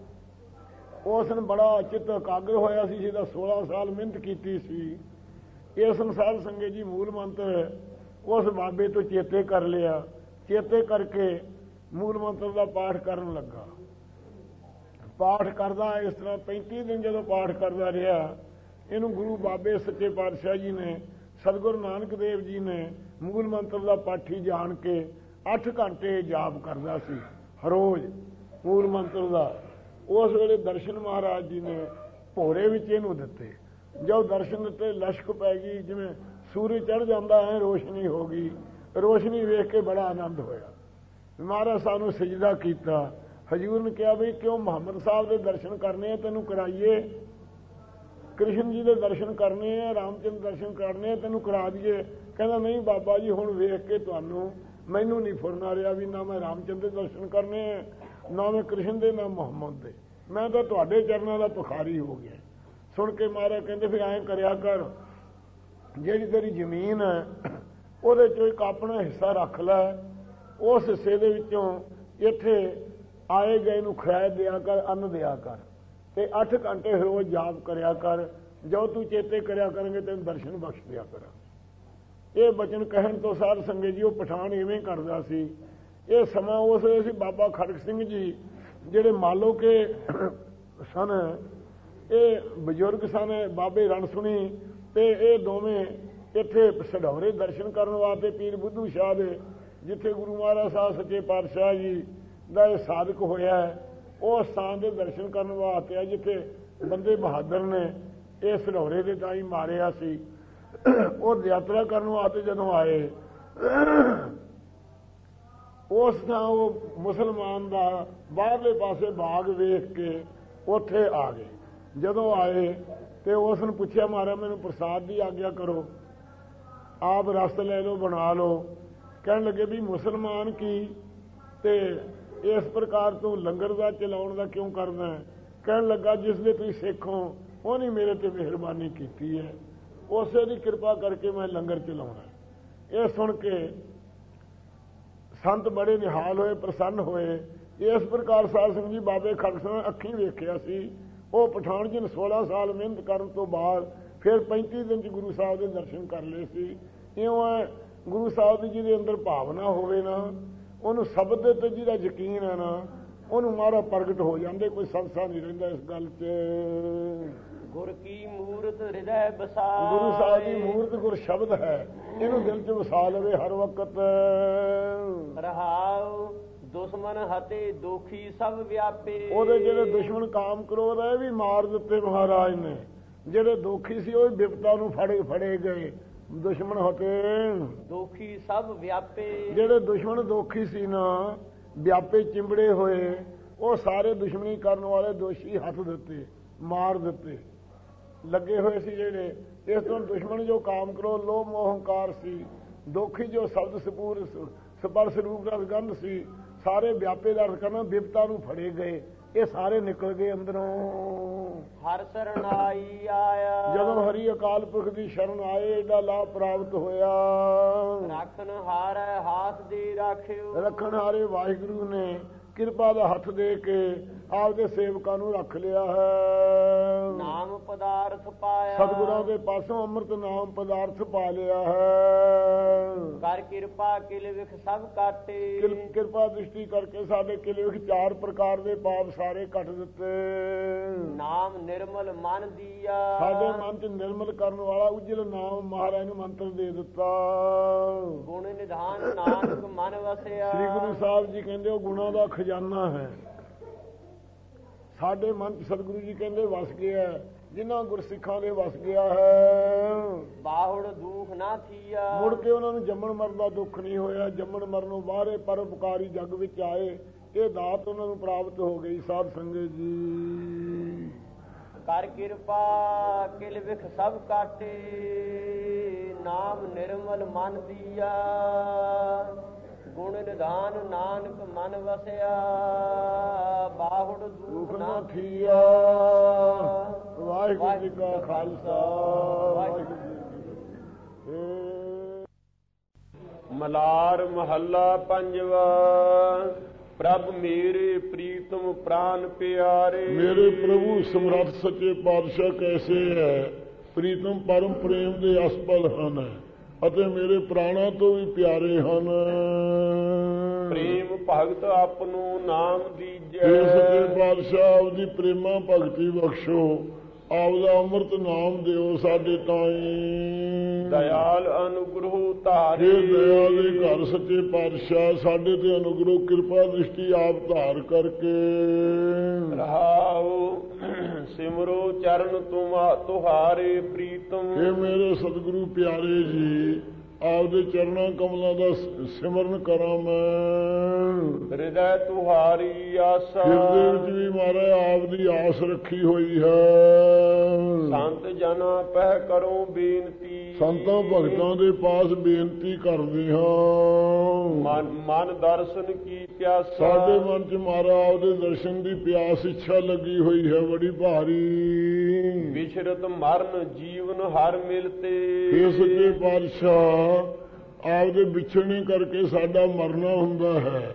S2: ਉਸ ਨੇ ਬੜਾ ਚਿੱਤ ਇਕਾਗਰ ਹੋਇਆ ਸੀ, ਜਿਹਦਾ 16 ਸਾਲ ਮਿਹਨਤ ਕੀਤੀ ਸੀ। ਇਸ ਅਨੁਸਾਰ ਸੰਗਤ ਜੀ ਮੂਲ ਮੰਤਰ ਉਸ ਬਾਬੇ ਤੋਂ ਚੇਤੇ ਕਰ ਲਿਆ। ਚੇਤੇ ਕਰਕੇ ਮੂਲ ਮੰਤਰ ਦਾ ਪਾਠ ਕਰਨ ਲੱਗਾ। ਪਾਠ ਕਰਦਾ ਇਸ ਤਰ੍ਹਾਂ 35 ਦਿਨ ਜਦੋਂ ਪਾਠ ਕਰਦਾ ਰਿਹਾ, ਇਹਨੂੰ ਗੁਰੂ ਬਾਬੇ ਸੱਚੇ ਪਾਤਸ਼ਾਹ ਜੀ ਨੇ, ਸਤਿਗੁਰੂ ਨਾਨਕ ਦੇਵ ਜੀ ਨੇ ਮੂਲ ਮੰਤਰ ਦਾ ਪਾਠੀ ਜਾਣ ਕੇ 8 ਘੰਟੇ ਜਾਪ ਕਰਦਾ ਸੀ ਰੋਜ਼ ਮੂਲ ਮੰਤਰ ਦਾ। ਉਸ ਵੇਲੇ ਦਰਸ਼ਨ ਮਹਾਰਾਜ ਜੀ ਨੇ ਭੋਰੇ ਵਿੱਚ ਇਹਨੂੰ ਦਿੱਤੇ। ਜਦ ਦਰਸ਼ਨ ਦਿੱਤੇ, ਲਸ਼ਕ ਪੈ ਗਈ, ਜਿਵੇਂ ਸੂਰਜ ਚੜ੍ਹ ਜਾਂਦਾ ਹੈ, ਰੋਸ਼ਨੀ ਹੋ ਗਈ। ਰੋਸ਼ਨੀ ਵੇਖ ਕੇ ਬੜਾ ਆਨੰਦ ਹੋਇਆ। ਮਹਾਰਾਜ ਸਾਹਿਬ ਨੂੰ ਸਜਦਾ ਕੀਤਾ। ਹਜ਼ੂਰ ਨੇ ਕਿਹਾ ਵੀ ਕਿਉਂ ਮੁਹੰਮਦ ਸਾਹਿਬ ਦੇ ਦਰਸ਼ਨ ਕਰਨੇ ਆ, ਤੈਨੂੰ ਕਰਾਈਏ। ਕ੍ਰਿਸ਼ਨ ਜੀ ਦੇ ਦਰਸ਼ਨ ਕਰਨੇ ਆ, ਰਾਮਚੰਦਰ ਦਰਸ਼ਨ ਕਰਨੇ ਆ, ਤੈਨੂੰ ਕਰਾ ਦਈਏ। ਕਹਿੰਦਾ ਨਹੀਂ ਬਾਬਾ ਜੀ, ਹੁਣ ਵੇਖ ਕੇ ਤੁਹਾਨੂੰ ਮੈਨੂੰ ਨਹੀਂ ਫੁਰਨਾ ਰਿਹਾ ਵੀ ਨਾ ਮੈਂ ਰਾਮਚੰਦਰ ਦੇ ਦਰਸ਼ਨ ਕਰਨੇ ਆ, ਨਾ ਮੈਂ ਕ੍ਰਿਸ਼ਨ ਦੇ, ਨਾ ਮੁਹੰਮਦ ਦੇ। ਮੈਂ ਤਾਂ ਤੁਹਾਡੇ ਚਰਨਾਂ ਦਾ ਭਿਖਾਰੀ ਹੋ ਗਿਆ। ਸੁਣ ਕੇ ਮਹਾਰਾਜ ਕਹਿੰਦੇ ਫਿਰ ਐਂ ਕਰਿਆ ਕਰ, ਜਿਹੜੀ ਤੇਰੀ ਜ਼ਮੀਨ ਹੈ ਉਹਦੇ 'ਚੋਂ ਇੱਕ ਆਪਣਾ ਹਿੱਸਾ ਰੱਖ ਲੈ। ਉਸ ਹਿੱਸੇ ਦੇ ਵਿੱਚੋਂ ਇੱਥੇ ਆਏ ਗਏ ਨੂੰ ਖਿਆਇ ਦਿਆ ਕਰ, ਅੰਨ ਦਿਆ ਕਰ, ਤੇ 8 ਘੰਟੇ ਰੋਜ਼ ਜਾਪ ਕਰਿਆ ਕਰ। ਜੋ ਤੂੰ ਚੇਤੇ ਕਰਿਆ ਕਰਾਂਗੇ ਤੈਨੂੰ ਦਰਸ਼ਨ ਬਖਸ਼ ਦਿਆ ਕਰਾਂ। ਇਹ ਬਚਨ ਕਹਿਣ ਤੋਂ ਸਾਧ ਸੰਗਤ ਜੀ ਉਹ ਪਠਾਨ ਇਵੇਂ ਕਰਦਾ ਸੀ। ਇਹ ਸਮਾਂ ਉਸ ਵੇਲੇ ਸੀ ਬਾਬਾ ਖੜਕ ਸਿੰਘ ਜੀ ਜਿਹੜੇ ਮਾਲੋ ਕੇ ਸਨ, ਇਹ ਬਜ਼ੁਰਗ ਸਨ, ਬਾਬੇ ਰਣਸੁਣੀ, ਤੇ ਇਹ ਦੋਵੇਂ ਇੱਥੇ ਸਢੌਰੇ ਦਰਸ਼ਨ ਕਰਨ ਵਾਸਤੇ ਪੀਰ ਬੁੱਧੂ ਸ਼ਾਹ ਦੇ, ਜਿੱਥੇ ਗੁਰੂ ਮਹਾਰਾਜ ਸਾਹਿਬ ਸੱਚੇ ਪਾਤਸ਼ਾਹ ਜੀ ਦਾ ਇਹ ਸਾਧਕ ਹੋਇਆ ਹੈ, ਉਹ ਸਥਾਨ ਦੇ ਦਰਸ਼ਨ ਕਰਨ ਵਾਸਤੇ ਆ ਜਿੱਥੇ ਬੰਦੇ ਬਹਾਦਰ ਨੇ ਇਹ ਸਢੌਰੇ ਦੇ ਤਾਂ ਹੀ ਮਾਰਿਆ ਸੀ। ਉਹ ਯਾਤਰਾ ਕਰਨ ਵਾਸਤੇ ਜਦੋਂ ਆਏ, ਉਸ ਥਾਂ ਉਹ ਮੁਸਲਮਾਨ ਦਾ ਬਾਹਰਲੇ ਪਾਸੇ ਬਾਗ ਵੇਖ ਕੇ ਉੱਥੇ ਆ ਗਏ। ਜਦੋਂ ਆਏ ਤੇ ਉਸ ਨੂੰ ਪੁੱਛਿਆ, ਮਹਾਰਾਜ ਮੈਨੂੰ ਪ੍ਰਸਾਦ ਦੀ ਆਗਿਆ ਕਰੋ, ਆਪ ਰਸ ਲੈ ਲਓ, ਬਣਾ ਲਓ। ਕਹਿਣ ਲੱਗੇ ਵੀ ਮੁਸਲਮਾਨ ਕੀ ਤੇ ਇਸ ਪ੍ਰਕਾਰ ਤੂੰ ਲੰਗਰ ਦਾ ਚਲਾਉਣ ਦਾ ਕਿਉਂ ਕਰਦਾ? ਕਹਿਣ ਲੱਗਾ ਜਿਸ ਦੇ ਤੁਸੀਂ ਸਿੱਖ ਹੋ ਉਹਨੇ ਮੇਰੇ ਤੇ ਮਿਹਰਬਾਨੀ ਕੀਤੀ ਹੈ, ਉਸੇ ਦੀ ਕਿਰਪਾ ਕਰਕੇ ਮੈਂ ਲੰਗਰ ਚਲਾਉਣਾ। ਇਹ ਸੁਣ ਕੇ ਸੰਤ ਬੜੇ ਨਿਹਾਲ ਹੋਏ, ਪ੍ਰਸੰਨ ਹੋਏ। ਇਸ ਪ੍ਰਕਾਰ ਸਾਧ ਸੰਗਤ ਜੀ ਬਾਬੇ ਖੜਕ ਸਿੰਘ ਅੱਖੀਂ ਵੇਖਿਆ ਸੀ। ਉਹ ਪਠਾਨ ਜੀ ਨੇ 16 ਸਾਲ ਮਿਹਨਤ ਕਰਨ ਤੋਂ ਬਾਅਦ ਫਿਰ 35 ਦਿਨ 'ਚ ਗੁਰੂ ਸਾਹਿਬ ਦੇ ਦਰਸ਼ਨ ਕਰ ਲਏ ਸੀ। ਇਉਂ ਗੁਰੂ ਸਾਹਿਬ ਦੀ ਜਿਹਦੇ ਅੰਦਰ ਭਾਵਨਾ ਹੋਵੇ ਨਾ, ਉਹਨੂੰ ਸ਼ਬਦ ਦੇ ਤੇ ਜਿਹਦਾ ਯਕੀਨ ਹੈ ਨਾ, ਉਹਨੂੰ ਮਹਾਰਾਜ ਪ੍ਰਗਟ ਹੋ ਜਾਂਦੇ। ਕੋਈ ਸੰਸਾ ਨਹੀਂ ਰਹਿੰਦਾ ਇਸ ਗੱਲ 'ਚ।
S1: ਗੁਰ ਕੀ ਮੂਰਤ ਹਿਰਦੈ ਬਸਾਏ,
S2: ਗੁਰੂ ਸਾਹਿਬ ਦੀ ਮੂਰਤ ਗੁਰ ਸ਼ਬਦ ਹੈ, ਇਹਨੂੰ ਦਿਲ 'ਚ ਵਸਾ ਲਵੇ ਹਰ ਵਕਤ।
S1: ਰਹਾਉ ਦੁਸ਼ਮਨ ਹਤੇ ਦੋਖੀ ਸਭ ਵਿਆਪੇ,
S2: ਉਹਦੇ ਜਿਹੜੇ ਦੁਸ਼ਮਣ ਕਾਮ ਕ੍ਰੋਧ ਹੈ ਵੀ ਮਾਰ ਦਿੱਤੇ ਮਹਾਰਾਜ ਨੇ। ਜਿਹੜੇ ਦੋਖੀ ਸੀ ਉਹ ਬਿਪਤਾ ਨੂੰ ਫੜੇ ਗਏ। ਦੁਸ਼ਮਣ ਹਤੇ
S1: ਦੋਖੀ ਸਭ ਵਿਆਪੇ,
S2: ਜਿਹੜੇ ਦੁਸ਼ਮਣ ਦੋਖੀ ਸੀ ਨਾ, ਵਿਆਪੇ ਚਿੰਬੜੇ ਹੋਏ, ਉਹ ਸਾਰੇ ਦੁਸ਼ਮਣੀ ਕਰਨ ਵਾਲੇ ਦੋਸ਼ੀ ਹੱਥ ਦਿੱਤੇ, ਮਾਰ ਦਿੱਤੇ, ਲੱਗੇ ਹੋਏ ਸੀ ਜਿਹੜੇ। ਇਸ ਤੋਂ ਦੁਸ਼ਮਣ ਜੋ ਕਾਮ ਕ੍ਰੋਧ ਲੋਭ ਮੋਹ ਹੰਕਾਰ ਸੀ, ਦੋਖੀ ਜੋ ਸ਼ਬਦ ਸਪੂਰ ਸਪਰਸ਼ ਰੂਪ ਰਸ ਗੰਧ ਸੀ, ਸਾਰੇ ਵਿਆਪੇ ਦਾ ਅਰਥ ਕਰਨਾ ਬਿਪਤਾ ਨੂੰ ਫੜੇ ਗਏ। ਇਹ ਸਾਰੇ ਨਿਕਲ ਗਏ ਅੰਦਰੋਂ।
S1: ਹਰ ਸਰਣਾਈ ਆਇਆ,
S2: ਜਦੋਂ ਹਰੀ ਅਕਾਲ ਪੁਰਖ ਦੀ ਸ਼ਰਨ ਆਏ ਇਹਦਾ ਲਾਭ ਪ੍ਰਾਪਤ ਹੋਇਆ।
S1: ਰੱਖਣ ਹਾਰੈ ਹਾਥ ਦੇ ਰਾਖਿਓ,
S2: ਰੱਖਣ ਹਾਰੇ ਵਾਹਿਗੁਰੂ ਨੇ ਕਿਰਪਾ ਦਾ ਹੱਥ ਦੇ ਕੇ ਆਪਦੇ ਸੇਵਕਾਂ ਨੂੰ ਰੱਖ ਲਿਆ ਹੈ।
S1: ਨਾਮ ਪਦਾਰਥ ਪਾਇਆ,
S2: ਸਤਿਗੁਰਾਂ ਦੇ ਪਾਸੋਂ ਅੰਮ੍ਰਿਤ ਨਾਮ ਪਦਾਰਥ ਪਾ ਲਿਆ ਹੈ।
S1: ਕਰ ਕਿਰਪਾ ਕਿਲ ਵਿਖ ਸਭ ਕਾਟੇ,
S2: ਕਿਰਪਾ ਦ੍ਰਿਸ਼ਟੀ ਕਰਕੇ ਸਾਡੇ ਕਿਲੇ ਵਿੱਚ 4 ਪ੍ਰਕਾਰ ਦੇ ਪਾਪ ਸਾਰੇ ਕੱਟ ਦਿੱਤੇ।
S1: ਨਾਮ ਨਿਰਮਲ ਮਨ ਦੀਆ,
S2: ਸਾਡੇ ਮਨ 'ਚ ਨਿਰਮਲ ਕਰਨ ਵਾਲਾ ਉਜਲ ਨਾਮ ਮਹਾਰਾਜ ਨੂੰ ਮੰਤਰ ਦੇ ਦਿੱਤਾ।
S1: ਗੁਣ ਨਿਧਾਨ ਨਾਨਕ ਮਨ ਵਸਿਆ,
S2: ਸ੍ਰੀ ਗੁਰੂ ਸਾਹਿਬ ਜੀ ਕਹਿੰਦੇ ਉਹ ਗੁਣਾਂ ਦਾ ਖਜ਼ਾਨਾ ਹੈ। ਸਾਡੇ ਮਨ 'ਚ ਸਤਿਗੁਰੂ ਜੀ ਕਹਿੰਦੇ ਵਸ ਗਿਆ, ਜਿਨ੍ਹਾਂ ਗੁਰਸਿੱਖਾਂ ਦੇ ਵਸ ਗਿਆ ਹੈ।
S1: ਬਾਹੁੜ ਦੁਖ ਨਾ ਥੀਆ,
S2: ਮੁੜ ਕੇ ਉਹਨਾਂ ਨੂੰ ਜੰਮਣ ਮਰਨ ਦਾ ਦੁੱਖ ਨਹੀਂ ਹੋਇਆ। ਜੰਮਣ ਮਰਨੋਂ ਬਾਹਰੇ ਪਰਉਪਕਾਰੀ ਜੱਗ ਵਿੱਚ ਆਏ, ਇਹ ਦਾਤ ਉਹਨਾਂ ਨੂੰ ਪ੍ਰਾਪਤ ਹੋ ਗਈ। ਸਾਧ ਸੰਗਤ ਜੀ
S1: ਕਰ ਕਿਰਪਾ ਕਿਲ ਵਿਖ ਸਭ ਕਾਟੇ, ਨਾਮ ਨਿਰਮਲ ਮਨ ਦੀਆ, ਗੁਣ ਨਿਧਾਨ ਨਾਨਕ ਮਨ ਵਸਿਆ, ਬਾਹੁੜ ਦੁਖ ਨਾ ਥੀਆ।
S2: ਵਾਹਿਗੁਰੂ ਜੀ ਕਾ ਖਾਲਸਾ, ਵਾਹਿਗੁਰੂ ਜੀ ਕੀ ਫਤਿਹ।
S1: ਮਲਾਰ ਮਹੱਲਾ ਪੰਜਵਾ। ਪ੍ਰਭ ਮੇਰੇ ਪ੍ਰੀਤਮ ਪ੍ਰਾਨ ਪਿਆਰੇ,
S2: ਮੇਰੇ ਪ੍ਰਭੂ ਸਮਰੱਥ ਸੱਚੇ ਪਾਤਸ਼ਾਹ ਕੈਸੇ ਹੈ, ਪ੍ਰੀਤਮ ਪਰਮ ਪ੍ਰੇਮ ਦੇ ਅਸਪਦ ਹਨ ਅਤੇ ਮੇਰੇ ਪ੍ਰਾਣਾਂ ਤੋਂ ਵੀ ਪਿਆਰੇ ਹਨ।
S1: ਪ੍ਰੇਮ ਭਗਤ ਆਪਨੂੰ ਨਾਮ ਦੀਜੈ,
S2: ਸੱਚੇ ਪਾਤਸ਼ਾਹ ਆਪਦੀ ਪ੍ਰੇਮਾ ਭਗਤੀ ਬਖਸ਼ੋ, ਆਪਦਾ ਅੰਮ੍ਰਿਤ ਨਾਮ ਦਿਓ ਸਾਡੇ ਤਾਈਂ।
S1: ਦਇਆਲ ਅਨੁਗ੍ਰਹ ਧਾਰੇ,
S2: ਦਇਆ ਦੇ ਘਰ ਸੱਚੇ ਪਾਤਸ਼ਾਹ ਸਾਡੇ ਤੇ ਅਨੁਗ੍ਰਹ ਕਿਰਪਾ ਦ੍ਰਿਸ਼ਟੀ ਆਪ ਧਾਰ ਕਰਕੇ।
S1: ਰਹਾਉ ਸਿਮਰੋ ਚਰਨ ਤੁਹਾਰੇ ਪ੍ਰੀਤਮ,
S2: ਇਹ ਮੇਰੇ ਸਤਿਗੁਰੂ ਪਿਆਰੇ ਜੀ ਆਪਦੇ ਚਰਨਾਂ ਕਮਲਾਂ ਦਾ ਸਿਮਰਨ ਕਰਾਂ ਮੈਂ।
S1: ਹਿਰਦੈ ਤੁਹਾਰੀ ਆਸਾ,
S2: ਹਿਰਦੇ ਵਿੱਚ ਵੀ ਮਹਾਰਾਜ ਆਪਦੀ ਆਸ ਰੱਖੀ ਹੋਈ ਹੈ।
S1: ਸੰਤ ਜਨਾਂ ਪਹਿ ਕਰੋ ਬੇਨਤੀ,
S2: ਸੰਤਾਂ ਭਗਤਾਂ ਦੇ ਪਾਸ ਬੇਨਤੀ ਕਰਦੇ ਹਾਂ।
S1: ਮਨ ਦਰਸ਼ਨ ਕੀ ਪਿਆਸਾ,
S2: ਸਾਡੇ ਮਨ 'ਚ ਮਹਾਰਾਜ ਦੇ ਦਰਸ਼ਨ ਦੀ ਪਿਆਸ ਇੱਛਾ ਲੱਗੀ ਹੋਈ ਹੈ ਬੜੀ ਭਾਰੀ।
S1: ਵਿਛਰਤ ਮਰਨ ਜੀਵਨ ਹਰ ਮਿਲਤੇ,
S2: ਇਹ ਸੱਚੇ ਪਾਤਸ਼ਾਹ ਆਪਦੇ ਵਿਛੜਨੇ ਕਰਕੇ ਸਾਡਾ ਮਰਨਾ ਹੁੰਦਾ ਹੈ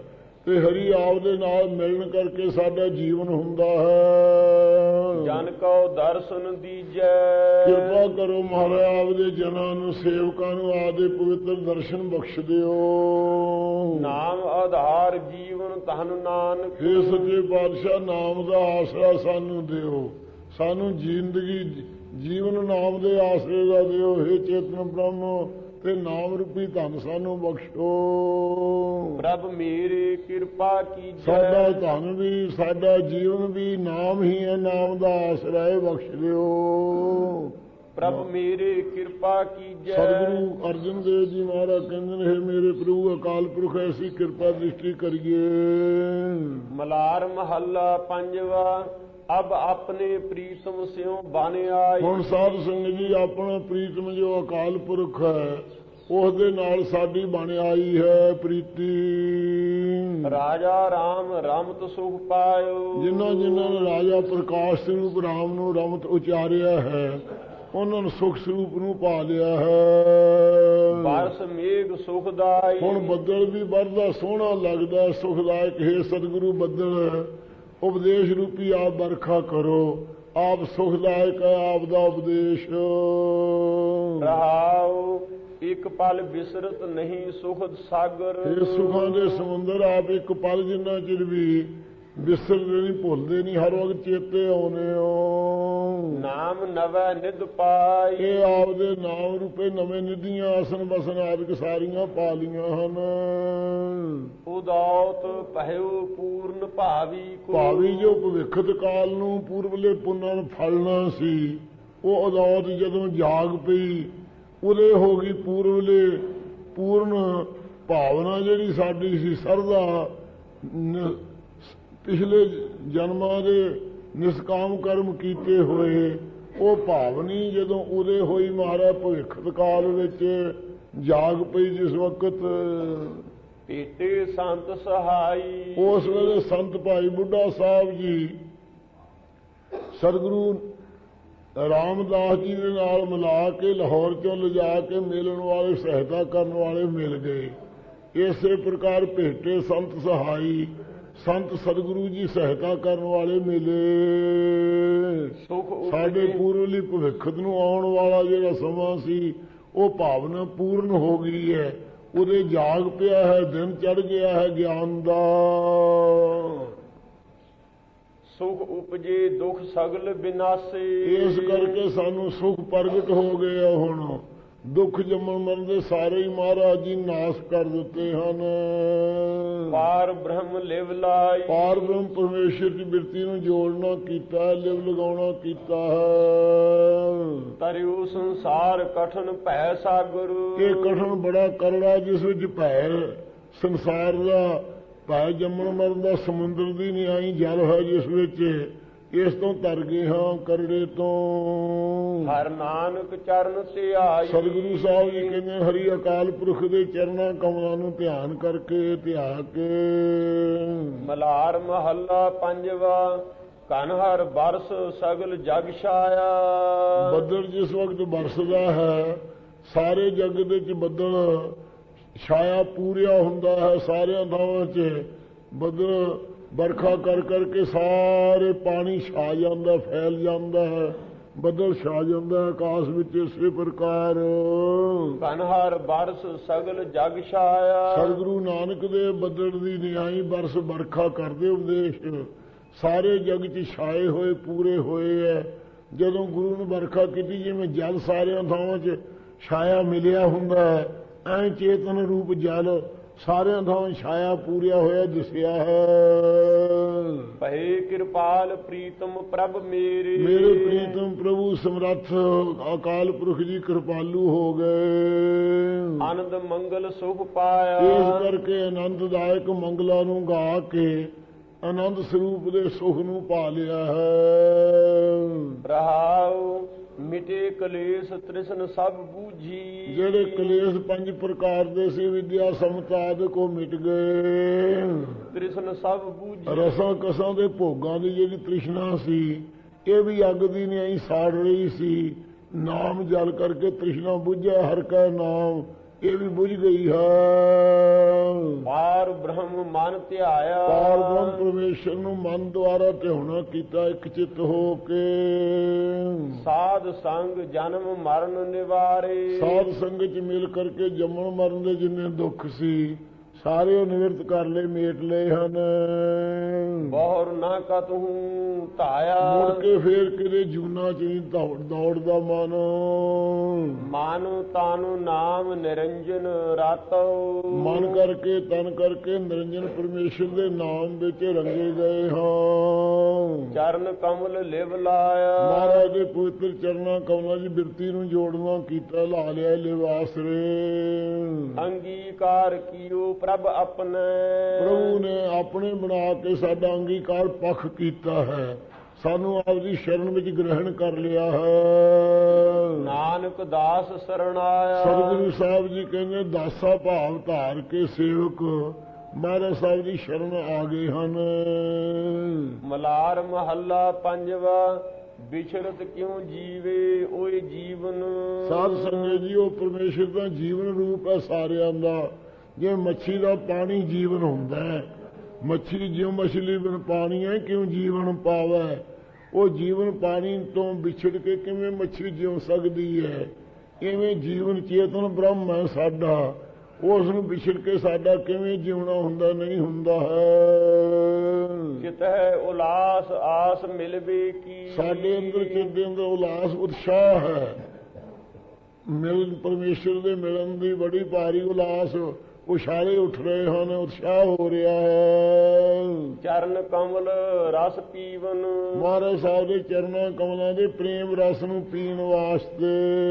S2: ਤੇ ਹਰੀ ਆਪ ਦੇ ਨਾਲ ਮਿਲਣ ਕਰਕੇ ਸਾਡਾ ਜੀਵਨ ਹੁੰਦਾ ਹੈ।
S1: ਜਨ ਕੋ ਦਰਸ਼ਨ ਦੀਜੈ।
S2: ਕਿਰਪਾ ਕਰੋ ਮਹਾਰਾਜ ਆਪ ਦੇ ਜਨਾਂ ਨੂੰ ਸੇਵਕਾਂ ਨੂੰ ਆਪਦੇ ਪਵਿੱਤਰ ਦਰਸ਼ਨ ਬਖਸ਼ ਦਿਓ।
S1: ਨਾਮ ਆਧਾਰ ਜੀਵਨ ਧਨ ਨਾਨਕ।
S2: हे ਸੱਚੇ ਪਾਤਸ਼ਾਹ ਨਾਮ ਦਾ ਆਸਰਾ ਸਾਨੂੰ ਦਿਓ, ਸਾਨੂੰ ਜ਼ਿੰਦਗੀ ਜੀਵਨ ਨਾਮ ਦੇ ਆਸਰੇ ਦਾ ਦਿਓ। हे ਚੇਤਨ ਬ੍ਰਹਮ ਤੇ ਨਾਮ ਰੂਪੀ ਧਨ ਸਾਨੂੰ ਬਖਸ਼ੋ।
S1: ਪ੍ਰਭ ਮੇਰੇ ਕਿਰਪਾ ਕੀਜੈ।
S2: ਸਾਡਾ ਧਨ ਵੀ ਸਾਡਾ ਜੀਵਨ ਵੀ ਨਾਮ ਹੀ ਹੈ, ਨਾਮ ਦਾ ਆਸਰਾ ਹੈ, ਬਖਸ਼ ਦਿਓ।
S1: ਪ੍ਰਭ ਮੇਰੇ ਕਿਰਪਾ ਕੀਜੈ।
S2: ਸਤਿਗੁਰੂ ਅਰਜਨ ਦੇਵ ਜੀ ਮਹਾਰਾਜ ਕਹਿੰਦੇ ਨੇ, हे ਮੇਰੇ ਪ੍ਰਭੂ ਅਕਾਲ ਪੁਰਖ ਐਸੀ ਕਿਰਪਾ ਦ੍ਰਿਸ਼ਟੀ ਕਰੀਏ।
S1: ਮਲਾਰ ਮਹੱਲਾ ਪੰਜਵਾ। ਅਬ ਆਪਣੇ ਪ੍ਰੀਤਮ ਸਿਉ ਬਨ ਆਈ।
S2: ਹੁਣ ਸਾਧ ਸੰਗਤ ਜੀ ਆਪਣਾ ਪ੍ਰੀਤਮ ਜੋ ਅਕਾਲ ਪੁਰਖ ਹੈ ਉਸ ਦੇ ਨਾਲ ਸਾਡੀ ਬਣ ਆਈ ਹੈ ਪ੍ਰੀਤੀ।
S1: ਰਾਜਾ ਰਾਮ ਰਮਤ ਸੁਖ ਪਾਇਓ।
S2: ਜਿਨ੍ਹਾਂ ਜਿਨ੍ਹਾਂ ਨੇ ਰਾਜਾ ਪ੍ਰਕਾਸ਼ ਸਰੂਪ ਰਾਮ ਨੂੰ ਰਮਤ ਉਚਾਰਿਆ ਹੈ ਉਹਨਾਂ ਨੂੰ ਸੁਖ ਸਰੂਪ ਨੂੰ ਪਾ ਲਿਆ ਹੈ।
S1: ਬਰਸ ਮੇਘ ਸੁਖਦਾਈ।
S2: ਹੁਣ ਬੱਦਲ ਵੀ ਵਰਦਾ ਸੋਹਣਾ ਲੱਗਦਾ ਸੁਖਦਾਇਕ। ਹੈ ਸਤਿਗੁਰੂ ਬੱਦਲ ਉਪਦੇਸ਼ ਰੂਪੀ ਆਪ ਵਰਖਾ ਕਰੋ। ਆਪ ਸੁਖਦਾਇਕ ਹੈ, ਆਪ ਦਾ ਉਪਦੇਸ਼।
S1: ਰਹਾਉ ਇੱਕ ਪਲ ਬਿਸਰਤ ਨਹੀਂ ਸੁਖ ਸਾਗਰ।
S2: ਇਹ ਸੁਖਾਂ ਦੇ ਸਮੁੰਦਰ ਆਪ ਇੱਕ ਪਲ ਜਿੰਨਾ ਚਿਰ ਵੀ ਵਿਸਰਦੇ ਨਹੀਂ, ਭੁੱਲਦੇ ਨਹੀਂ, ਹਰ ਵਕਤ ਚੇਤੇ ਆਉਨੇ ਹੋ।
S1: ਨਾਮ ਨਵੈ ਨਿਧ ਪਾਈ।
S2: ਇਹ ਆਪ ਦੇ ਨਾਮ ਰੂਪੇ ਨਵੇਂ ਨਿਧੀਆਂ ਆਸਨ ਬਸਨ ਆਦਿਕ ਸਾਰੀਆਂ ਪਾ ਲੀਆਂ ਹਨ।
S1: ਉਦੌਤ ਭਇਓ ਪੂਰਨ ਭਾਵੀ।
S2: ਭਾਵੀ ਜੋ ਭਵਿੱਖਤ ਕਾਲ ਨੂੰ ਪੂਰਬਲੇ ਪੁੰਨਾਂ ਨੂੰ ਫਲਣਾ ਸੀ, ਉਹ ਉਦੌਤ ਜਦੋਂ ਜਾਗ ਪਈ ਉਰੇ ਹੋ ਗਈ ਪੂਰਬਲੇ ਪੂਰਨ ਭਾਵਨਾ ਜਿਹੜੀ ਸਾਡੀ ਸੀ ਸਰਦਾ ਪਿਛਲੇ ਜਨਮਾਂ ਦੇ ਨਿਸ਼ਕਾਮ ਕਰਮ ਕੀਤੇ ਹੋਏ ਉਹ ਭਾਵਨੀ ਜਦੋਂ ਉਰੇ ਹੋਈ ਮਹਾਰਾਜ ਭਵਿੱਖਤ ਕਾਲ ਵਿੱਚ ਜਾਗ ਪਈ ਜਿਸ ਵਕਤ
S1: ਭੇਟੇ ਸੰਤ ਸਹਾਈ।
S2: ਉਸ ਵੇਲੇ ਸੰਤ ਭਾਈ ਬੁੱਢਾ ਸਾਹਿਬ ਜੀ ਸਤਿਗੁਰੂ ਰਾਮਦਾਸ ਜੀ ਦੇ ਨਾਲ ਮਿਲਾ ਕੇ ਲਾਹੌਰ ਚੋਂ ਲਿਜਾ ਕੇ ਮਿਲਣ ਵਾਲੇ ਸਹਾਇਤਾ ਕਰਨ ਵਾਲੇ ਮਿਲ ਗਏ। ਇਸੇ ਪ੍ਰਕਾਰ ਭੇਟੇ ਸੰਤ ਸਹਾਈ ਸੰਤ ਸਤਿਗੁਰੂ ਜੀ ਸਹਾਇਤਾ ਕਰਨ ਵਾਲੇ ਮਿਲੇ। ਸਾਡੇ ਪੂਰਵਲੀ ਭਵਿੱਖਤ ਨੂੰ ਆਉਣ ਵਾਲਾ ਜਿਹੜਾ ਸਮਾਂ ਸੀ ਉਹ ਭਾਵਨਾ ਪੂਰਨ ਹੋ ਗਈ ਹੈ, ਉਹਦੇ ਜਾਗ ਪਿਆ ਹੈ, ਦਿਨ ਚੜ ਗਿਆ ਹੈ ਗਿਆਨ ਦਾ।
S1: ਸੁਖ ਉਪਜੇ ਦੁਖ ਸਗਲ ਬਿਨਾਸੇ।
S2: ਇਸ ਕਰਕੇ ਸਾਨੂੰ ਸੁਖ ਪ੍ਰਗਟ ਹੋ ਗਏ ਆ। ਹੁਣ ਦੁੱਖ ਜੰਮਣ ਮਰਨ ਦੇ ਸਾਰੇ ਹੀ ਮਹਾਰਾਜ ਜੀ ਨਾਸ਼ ਕਰ ਦਿੱਤੇ ਹਨ।
S1: ਪਾਰ ਬ੍ਰਹਮ ਲਿਵ ਲਾਈ।
S2: ਪਾਰ ਬ੍ਰਹਮ ਪਰਮੇਸ਼ਰ ਦੀ ਬਿਰਤੀ ਨੂੰ ਜੋੜਨਾ ਕੀਤਾ ਹੈ, ਲਿਵ ਲਗਾਉਣਾ ਕੀਤਾ ਹੈ।
S1: ਤਰਿਉ ਸੰਸਾਰ ਕਠਨ ਭੈ ਸਾਗਰ।
S2: ਇਹ ਕਠਨ ਬੜਾ ਕਰੜਾ ਜਿਸ ਵਿੱਚ ਭੈ ਸੰਸਾਰ ਦਾ ਭੈ ਜੰਮਣ ਮਰਨ ਦਾ ਸਮੁੰਦਰ ਦੀ ਨਿਆਈ ਜਲ ਹੈ ਜਿਸ ਵਿੱਚ ਇਸ ਤੋਂ ਤਰ ਗਏ ਹਾਂ ਕਰੜੇ ਤੋਂ।
S1: ਹਰ ਨਾਨਕ ਚਰਨ ਤੇ ਆਈ।
S2: ਸਤਿਗੁਰੂ ਸਾਹਿਬ ਜੀ ਕਹਿੰਦੇ ਹਰੀ ਅਕਾਲ ਪੁਰਖ ਦੇ ਚਰਨਾਂ ਕਮਲਾਂ ਨੂੰ ਧਿਆਨ ਕਰਕੇ ਧਿਆ ਕੇ।
S1: ਮਲਾਰ ਮਹੱਲਾ ਪੰਜਵਾ। ਕਨ ਹਰ ਬਰਸ ਸਗਲ ਜਗ ਛਾਇਆ।
S2: ਬੱਦਲ ਜਿਸ ਵਕਤ ਬਰਸਦਾ ਹੈ ਸਾਰੇ ਜਗਤ ਵਿੱਚ ਬੱਦਲ ਛਾਇਆ ਪੂਰਿਆ ਹੁੰਦਾ ਹੈ। ਸਾਰਿਆਂ ਥਾਵਾਂ 'ਚ ਬੱਦਲ ਵਰਖਾ ਕਰ ਕਰਕੇ ਸਾਰੇ ਪਾਣੀ ਛਾ ਜਾਂਦਾ, ਫੈਲ ਜਾਂਦਾ ਹੈ, ਬੱਦਲ ਛਾ ਜਾਂਦਾ ਹੈ ਆਕਾਸ਼ ਵਿੱਚ। ਇਸੇ ਪ੍ਰਕਾਰ
S1: ਕਨ ਹਰ ਬਰਸ ਸਗਲ ਜਗ ਛਾਇਆ।
S2: ਸਤਿਗੁਰੂ ਨਾਨਕ ਦੇ ਬੱਦਲ ਦੀ ਨਿਆਈ ਬਰਸ ਵਰਖਾ ਕਰਦੇ ਉਪਦੇਸ਼ ਸਾਰੇ ਜਗ 'ਚ ਛਾਏ ਹੋਏ ਪੂਰੇ ਹੋਏ ਹੈ। ਜਦੋਂ ਗੁਰੂ ਨੇ ਵਰਖਾ ਕੀਤੀ ਜਿਵੇਂ ਜਲ ਸਾਰਿਆਂ ਥਾਵਾਂ 'ਚ ਛਾਇਆ ਮਿਲਿਆ ਹੁੰਦਾ ਹੈ, ਐਂ ਚੇਤਨ ਰੂਪ ਜਲ ਸਾਰਿਆਂ ਥਾਂ ਛਾਇਆ ਪੂਰਿਆ ਹੋਇਆ ਦਿਸਿਆ ਹੈ।
S1: ਭਏ ਕਿਰਪਾਲ ਪ੍ਰੀਤਮ ਪ੍ਰਭ ਮੇਰੇ।
S2: ਮੇਰੇ ਪ੍ਰੀਤਮ ਪ੍ਰਭੂ ਸਮਰੱਥ ਅਕਾਲ ਪੁਰਖ ਜੀ ਕਿਰਪਾਲੂ ਹੋ ਗਏ।
S1: ਆਨੰਦ ਮੰਗਲ ਸੁਖ ਪਾਇਆ।
S2: ਇਸ ਕਰਕੇ ਆਨੰਦਦਾਇਕ ਮੰਗਲਾਂ ਨੂੰ ਗਾ ਕੇ ਆਨੰਦ ਸਰੂਪ ਦੇ ਸੁਖ ਨੂੰ ਪਾ ਲਿਆ ਹੈ।
S1: ਰਹਾਉ ਮਿਟੇ ਕਲੇਸ਼ ਤ੍ਰਿਸ਼ਨ ਸਭ ਬੂਝੀ।
S2: ਜਿਹੜੇ ਕਲੇਸ਼ ਪੰਜ ਪ੍ਰਕਾਰ ਦੇ ਸੀ ਵਿਦਿਆ ਸਮਤਾਦ ਕੋ ਮਿਟ ਗਏ।
S1: ਤ੍ਰਿਸ਼ਨ ਸਭ ਬੂਝੀ।
S2: ਰਸਾਂ ਕਸਾਂ ਦੇ ਭੋਗਾਂ ਦੀ ਜਿਹੜੀ ਤ੍ਰਿਸ਼ਨਾ ਸੀ ਇਹ ਵੀ ਅੱਗ ਦੀ ਨਹੀਂ ਸਾੜ ਰਹੀ ਸੀ। ਨਾਮ ਜਲ ਕਰਕੇ ਤ੍ਰਿਸ਼ਨਾ ਬੁਝਿਆ। ਹਰ ਕਾ ਨਾਮ ਇਹ ਵੀ ਬੁਝ ਗਈ ਹੈ।
S1: ਪਾਰ ਬ੍ਰਹਮ ਮਨ ਧਿਆਇਆ,
S2: ਪਾਰ ਬ੍ਰਹਮ ਪਰਮੇਸ਼ਰ ਨੂੰ ਮਨ ਦੁਆਰਾ ਧਿਆਉਣਾ ਕੀਤਾ, ਇੱਕ ਚਿੱਤ ਹੋ ਕੇ।
S1: ਸਾਧ ਸੰਗ ਜਨਮ ਮਰਨ ਨਿਵਾਰੇ,
S2: ਸਾਧ ਸੰਗਤ ਚ ਮਿਲ ਕਰਕੇ ਜੰਮਣ ਮਰਨ ਦੇ ਜਿੰਨੇ ਦੁੱਖ ਸੀ ਸਾਰੇ ਉਹ ਨਿਵਰਤ ਕਰ ਲਏ, ਮੇਟ ਲਏ ਹਨ।
S1: ਬਹੁਰ ਨਾ ਕਤਹੂ ਧਾਇਆ,
S2: ਮੁੜ ਕੇ ਫੇਰ ਕਿਤੇ ਜੂਨਾ ਚ ਨਹੀਂ ਦੌੜਦਾ ਮਨ।
S1: ਮਨ ਤਾਨੁ ਨਾਮ ਨਿਰੰਜਨ ਰਾਤੋ,
S2: ਮਨ ਕਰਕੇ ਤਨ ਕਰਕੇ ਨਿਰੰਜਨ ਪਰਮੇਸ਼ਰ ਦੇ ਨਾਮ ਵਿੱਚ ਰੰਗੇ ਗਏ ਹਾਂ।
S1: ਚਰਨ ਕਮਲ ਲਿਵ ਲਾਇਆ,
S2: ਮਹਾਰਾਜ ਦੇ ਪਵਿੱਤਰ ਚਰਨਾਂ ਕਮਲਾਂ ਦੀ ਬਿਰਤੀ ਨੂੰ ਜੋੜਨਾ ਕੀਤਾ, ਲਾ ਲਿਆ ਲਿਵਾਸਰੇ।
S1: ਅੰਗੀਕਾਰ ਕੀਓ ਪ੍ਰਭ ਆਪਣੇ,
S2: ਪ੍ਰਭੂ ਨੇ ਆਪਣੇ ਬਣਾ ਕੇ ਸਾਡਾ ਅੰਗੀਕਾਰ ਪੱਖ ਕੀਤਾ ਹੈ, ਸਾਨੂੰ ਆਪਦੀ ਸ਼ਰਨ ਵਿੱਚ ਗ੍ਰਹਿਣ ਕਰ ਲਿਆ ਹੈ।
S1: ਨਾਨਕ ਦਾਸ ਸਰਣਾਇਆ,
S2: ਸਤਿਗੁਰੂ ਸਾਹਿਬ ਜੀ ਕਹਿੰਦੇ ਦਾਸਾ ਭਾਵ ਧਾਰ ਕੇ ਸੇਵਕ ਮਹਾਰਾਜ ਸਾਹਿਬ ਦੀ ਸ਼ਰਨ ਆ ਗਏ ਹਨ।
S1: ਮਲਾਰ ਮਹੱਲਾ ਪੰਜਵਾ, ਵਿਛੜਤ ਕਿਉਂ ਜੀਵੇ ਓਏ ਜੀਵਨ।
S2: ਸਾਧ ਸੰਗਤ ਜੀ ਉਹ ਪਰਮੇਸ਼ਰ ਦਾ ਜੀਵਨ ਰੂਪ ਹੈ ਸਾਰਿਆਂ ਦਾ। ਜੇ ਮੱਛੀ ਦਾ ਪਾਣੀ ਜੀਵਨ ਹੁੰਦਾ ਹੈ, ਮੱਛੀ ਜਿਉਂ ਮਛਲੀ ਬਿਨ ਪਾਣੀ ਹੈ ਕਿਉਂ ਜੀਵਨ ਪਾਵੈ। ਉਹ ਜੀਵਨ ਪਾਣੀ ਤੋਂ ਵਿਛੜ ਕੇ ਕਿਵੇਂ ਮੱਛੀ ਜਿਉ ਸਕਦੀ ਹੈ, ਇਵੇਂ ਜੀਵਨ ਚੇਤਨ ਬ੍ਰਹਮ ਹੈ ਸਾਡਾ, ਉਸ ਨੂੰ ਵਿਛੜ ਕੇ ਸਾਡਾ ਕਿਵੇਂ ਜਿਉਣਾ ਹੁੰਦਾ, ਨਹੀਂ ਹੁੰਦਾ ਹੈ।
S1: ਚਿਤ ਹੈ ਉਲਾਸ ਆਸ ਮਿਲਵੇ ਕੀ, ਸਾਡੇ
S2: ਅੰਦਰ ਚਿੱਤ ਦੇ ਅੰਦਰ ਉਲਾਸ ਉਤਸ਼ਾਹ ਹੈ। ਮਿਲਣ ਪਰਮੇਸ਼ਰ ਦੇ ਮਿਲਣ ਦੀ ਬੜੀ ਭਾਰੀ ਉਲਾਸ, ਉਛਾਲੇ ਉੱਠ ਰਹੇ ਹਨ, ਉਤਸ਼ਾਹ ਹੋ ਰਿਹਾ ਹੈ।
S1: ਚਰਨ ਕਮਲ ਰਸ ਪੀਵਨ,
S2: ਮਹਾਰਾਜ ਸਾਹਿਬ ਦੇ ਚਰਨਾਂ ਕਮਲਾਂ ਦੇ ਪ੍ਰੇਮ ਰਸ ਨੂੰ ਪੀਣ ਵਾਸਤੇ।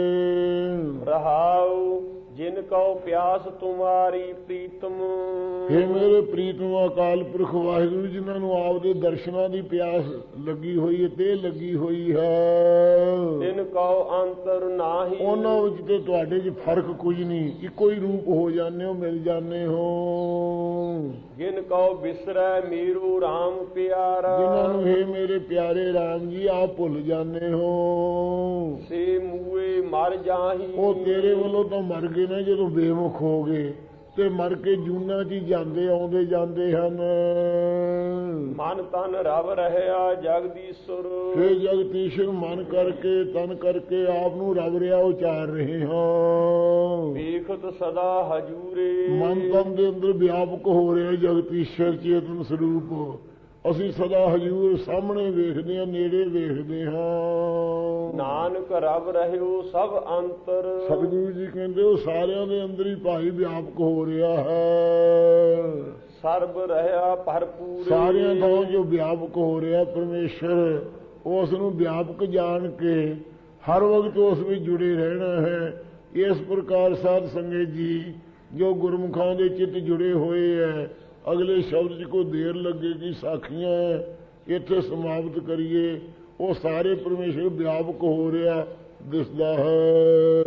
S1: ਰਹਾਉ ਜਿਨ ਕਉ ਪਿਆਸ ਤੁਮਾਰੀ ਪ੍ਰੀਤਮ,
S2: ਹੇ ਮੇਰੇ ਪ੍ਰੀਤਮ ਅਕਾਲ ਪੁਰਖ ਵਾਹਿਗੁਰੂ, ਜਿਨ੍ਹਾਂ ਨੂੰ ਆਪ ਦੇ ਦਰਸ਼ਨਾਂ ਦੀ ਪਿਆਸ ਲੱਗੀ ਹੋਈ ਹੈ ਤੇ ਲੱਗੀ ਹੋਈ ਹੈ।
S1: ਤਿਨ ਕਉ ਅੰਤਰ ਨਾਹੀ,
S2: ਉਹਨਾਂ ਵਿੱਚ ਤੇ ਤੁਹਾਡੇ 'ਚ ਫਰਕ ਕੁਝ ਨਹੀਂ, ਇੱਕੋ ਹੀ ਰੂਪ ਹੋ ਜਾਂਦੇ ਹੋ, ਮਿਲ ਜਾਂਦੇ ਹੋ।
S1: ਜਿਨ ਕਉ ਬਿਸਰੈ ਮੇਰੂ ਰਾਮ ਪਿਆਰਾ,
S2: ਜਿਨ੍ਹਾਂ ਨੂੰ ਹੇ ਮੇਰੇ ਪਿਆਰੇ ਰਾਮ ਜੀ ਆਪ ਭੁੱਲ ਜਾਂਦੇ ਹੋ।
S1: ਸੇ ਮੂਏ ਮਰ ਜਾਹੀ,
S2: ਉਹ ਤੇਰੇ ਵੱਲੋਂ ਤਾਂ ਮਰ ਗਏ ਨਾ ਜਦੋਂ ਬੇਮੁਖ ਹੋ ਗਏ, ਤੇ ਮਰ ਕੇ ਜੂਨਾਂ 'ਚ ਜਾਂਦੇ ਆਉਂਦੇ ਜਾਂਦੇ ਹਨ।
S1: ਮਨ ਤਨ ਰਵ ਰਹਿਆ ਜਗਦੀਸ਼ਰ,
S2: ਹੇ ਜਗਦੀਸ਼ਰ ਮਨ ਕਰਕੇ ਤਨ ਕਰਕੇ ਆਪ ਨੂੰ ਰਵ ਰਿਹਾ ਉਚਾਰ ਰਹੇ ਹਾਂ।
S1: ਵੇਖਤ ਸਦਾ ਹਜੂਰੇ,
S2: ਮਨ ਤਨ ਦੇ ਅੰਦਰ ਵਿਆਪਕ ਹੋ ਰਿਹਾ ਜਗਦੀਸ਼ਰ ਚੇਤਨ ਸਰੂਪ। ਅਸੀਂ ਸਦਾ ਹਜੂਰ ਸਾਹਮਣੇ ਵੇਖਦੇ ਹਾਂ, ਨੇੜੇ ਵੇਖਦੇ ਹਾਂ।
S1: ਨਾਨਕ ਰਵ ਰਹਿਓ ਸਭ ਅੰਤਰ,
S2: ਸਤਿਗੁਰੂ ਜੀ ਕਹਿੰਦੇ ਉਹ ਸਾਰਿਆਂ ਦੇ ਅੰਦਰ ਹੀ ਭਾਈ ਵਿਆਪਕ ਹੋ ਰਿਹਾ ਹੈ।
S1: ਸਰਬ ਰਹਿਆ ਭਰਪੂਰ,
S2: ਸਾਰਿਆਂ ਤੋਂ ਜੋ ਵਿਆਪਕ ਹੋ ਰਿਹਾ ਪਰਮੇਸ਼ਰ, ਉਸ ਨੂੰ ਵਿਆਪਕ ਜਾਣ ਕੇ ਹਰ ਵਕਤ ਉਸ ਵਿੱਚ ਜੁੜੇ ਰਹਿਣਾ ਹੈ। ਇਸ ਪ੍ਰਕਾਰ ਸਾਧ ਸੰਗਤ ਜੀ ਜੋ ਗੁਰਮੁਖਾਂ ਦੇ ਚਿੱਤ ਜੁੜੇ ਹੋਏ ਹੈ, ਅਗਲੇ ਸ਼ਬਦ 'ਚ ਕੋਈ ਦੇਰ ਲੱਗੇਗੀ, ਸਾਖੀਆਂ ਇੱਥੇ ਸਮਾਪਤ ਕਰੀਏ। ਉਹ ਸਾਰੇ ਪਰਮੇਸ਼ਰ ਵਿਆਪਕ ਹੋ ਰਿਹਾ ਦਿਸਦਾ ਹੈ।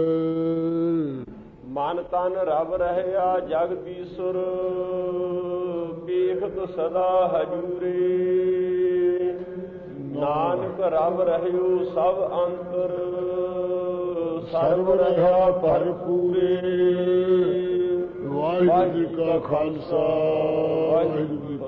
S1: ਮਨ ਤਨ ਰਵ ਰਹਿਆ ਜਗਦੀਸ਼ਰ, ਵੇਖਤ ਸਦਾ ਹਜੂਰੇ। ਨਾਨਕ ਰਵ ਰਹਿਓ ਸਭ ਅੰਤਰ, ਸਰਬ ਰਹਾ ਭਰਪੂਰੇ।
S2: ਵਾਹਿਗੁਰੂ ਜੀ ਕਾ ਖਾਲਸਾ, ਵਾਹਿਗੁਰੂ ਜੀ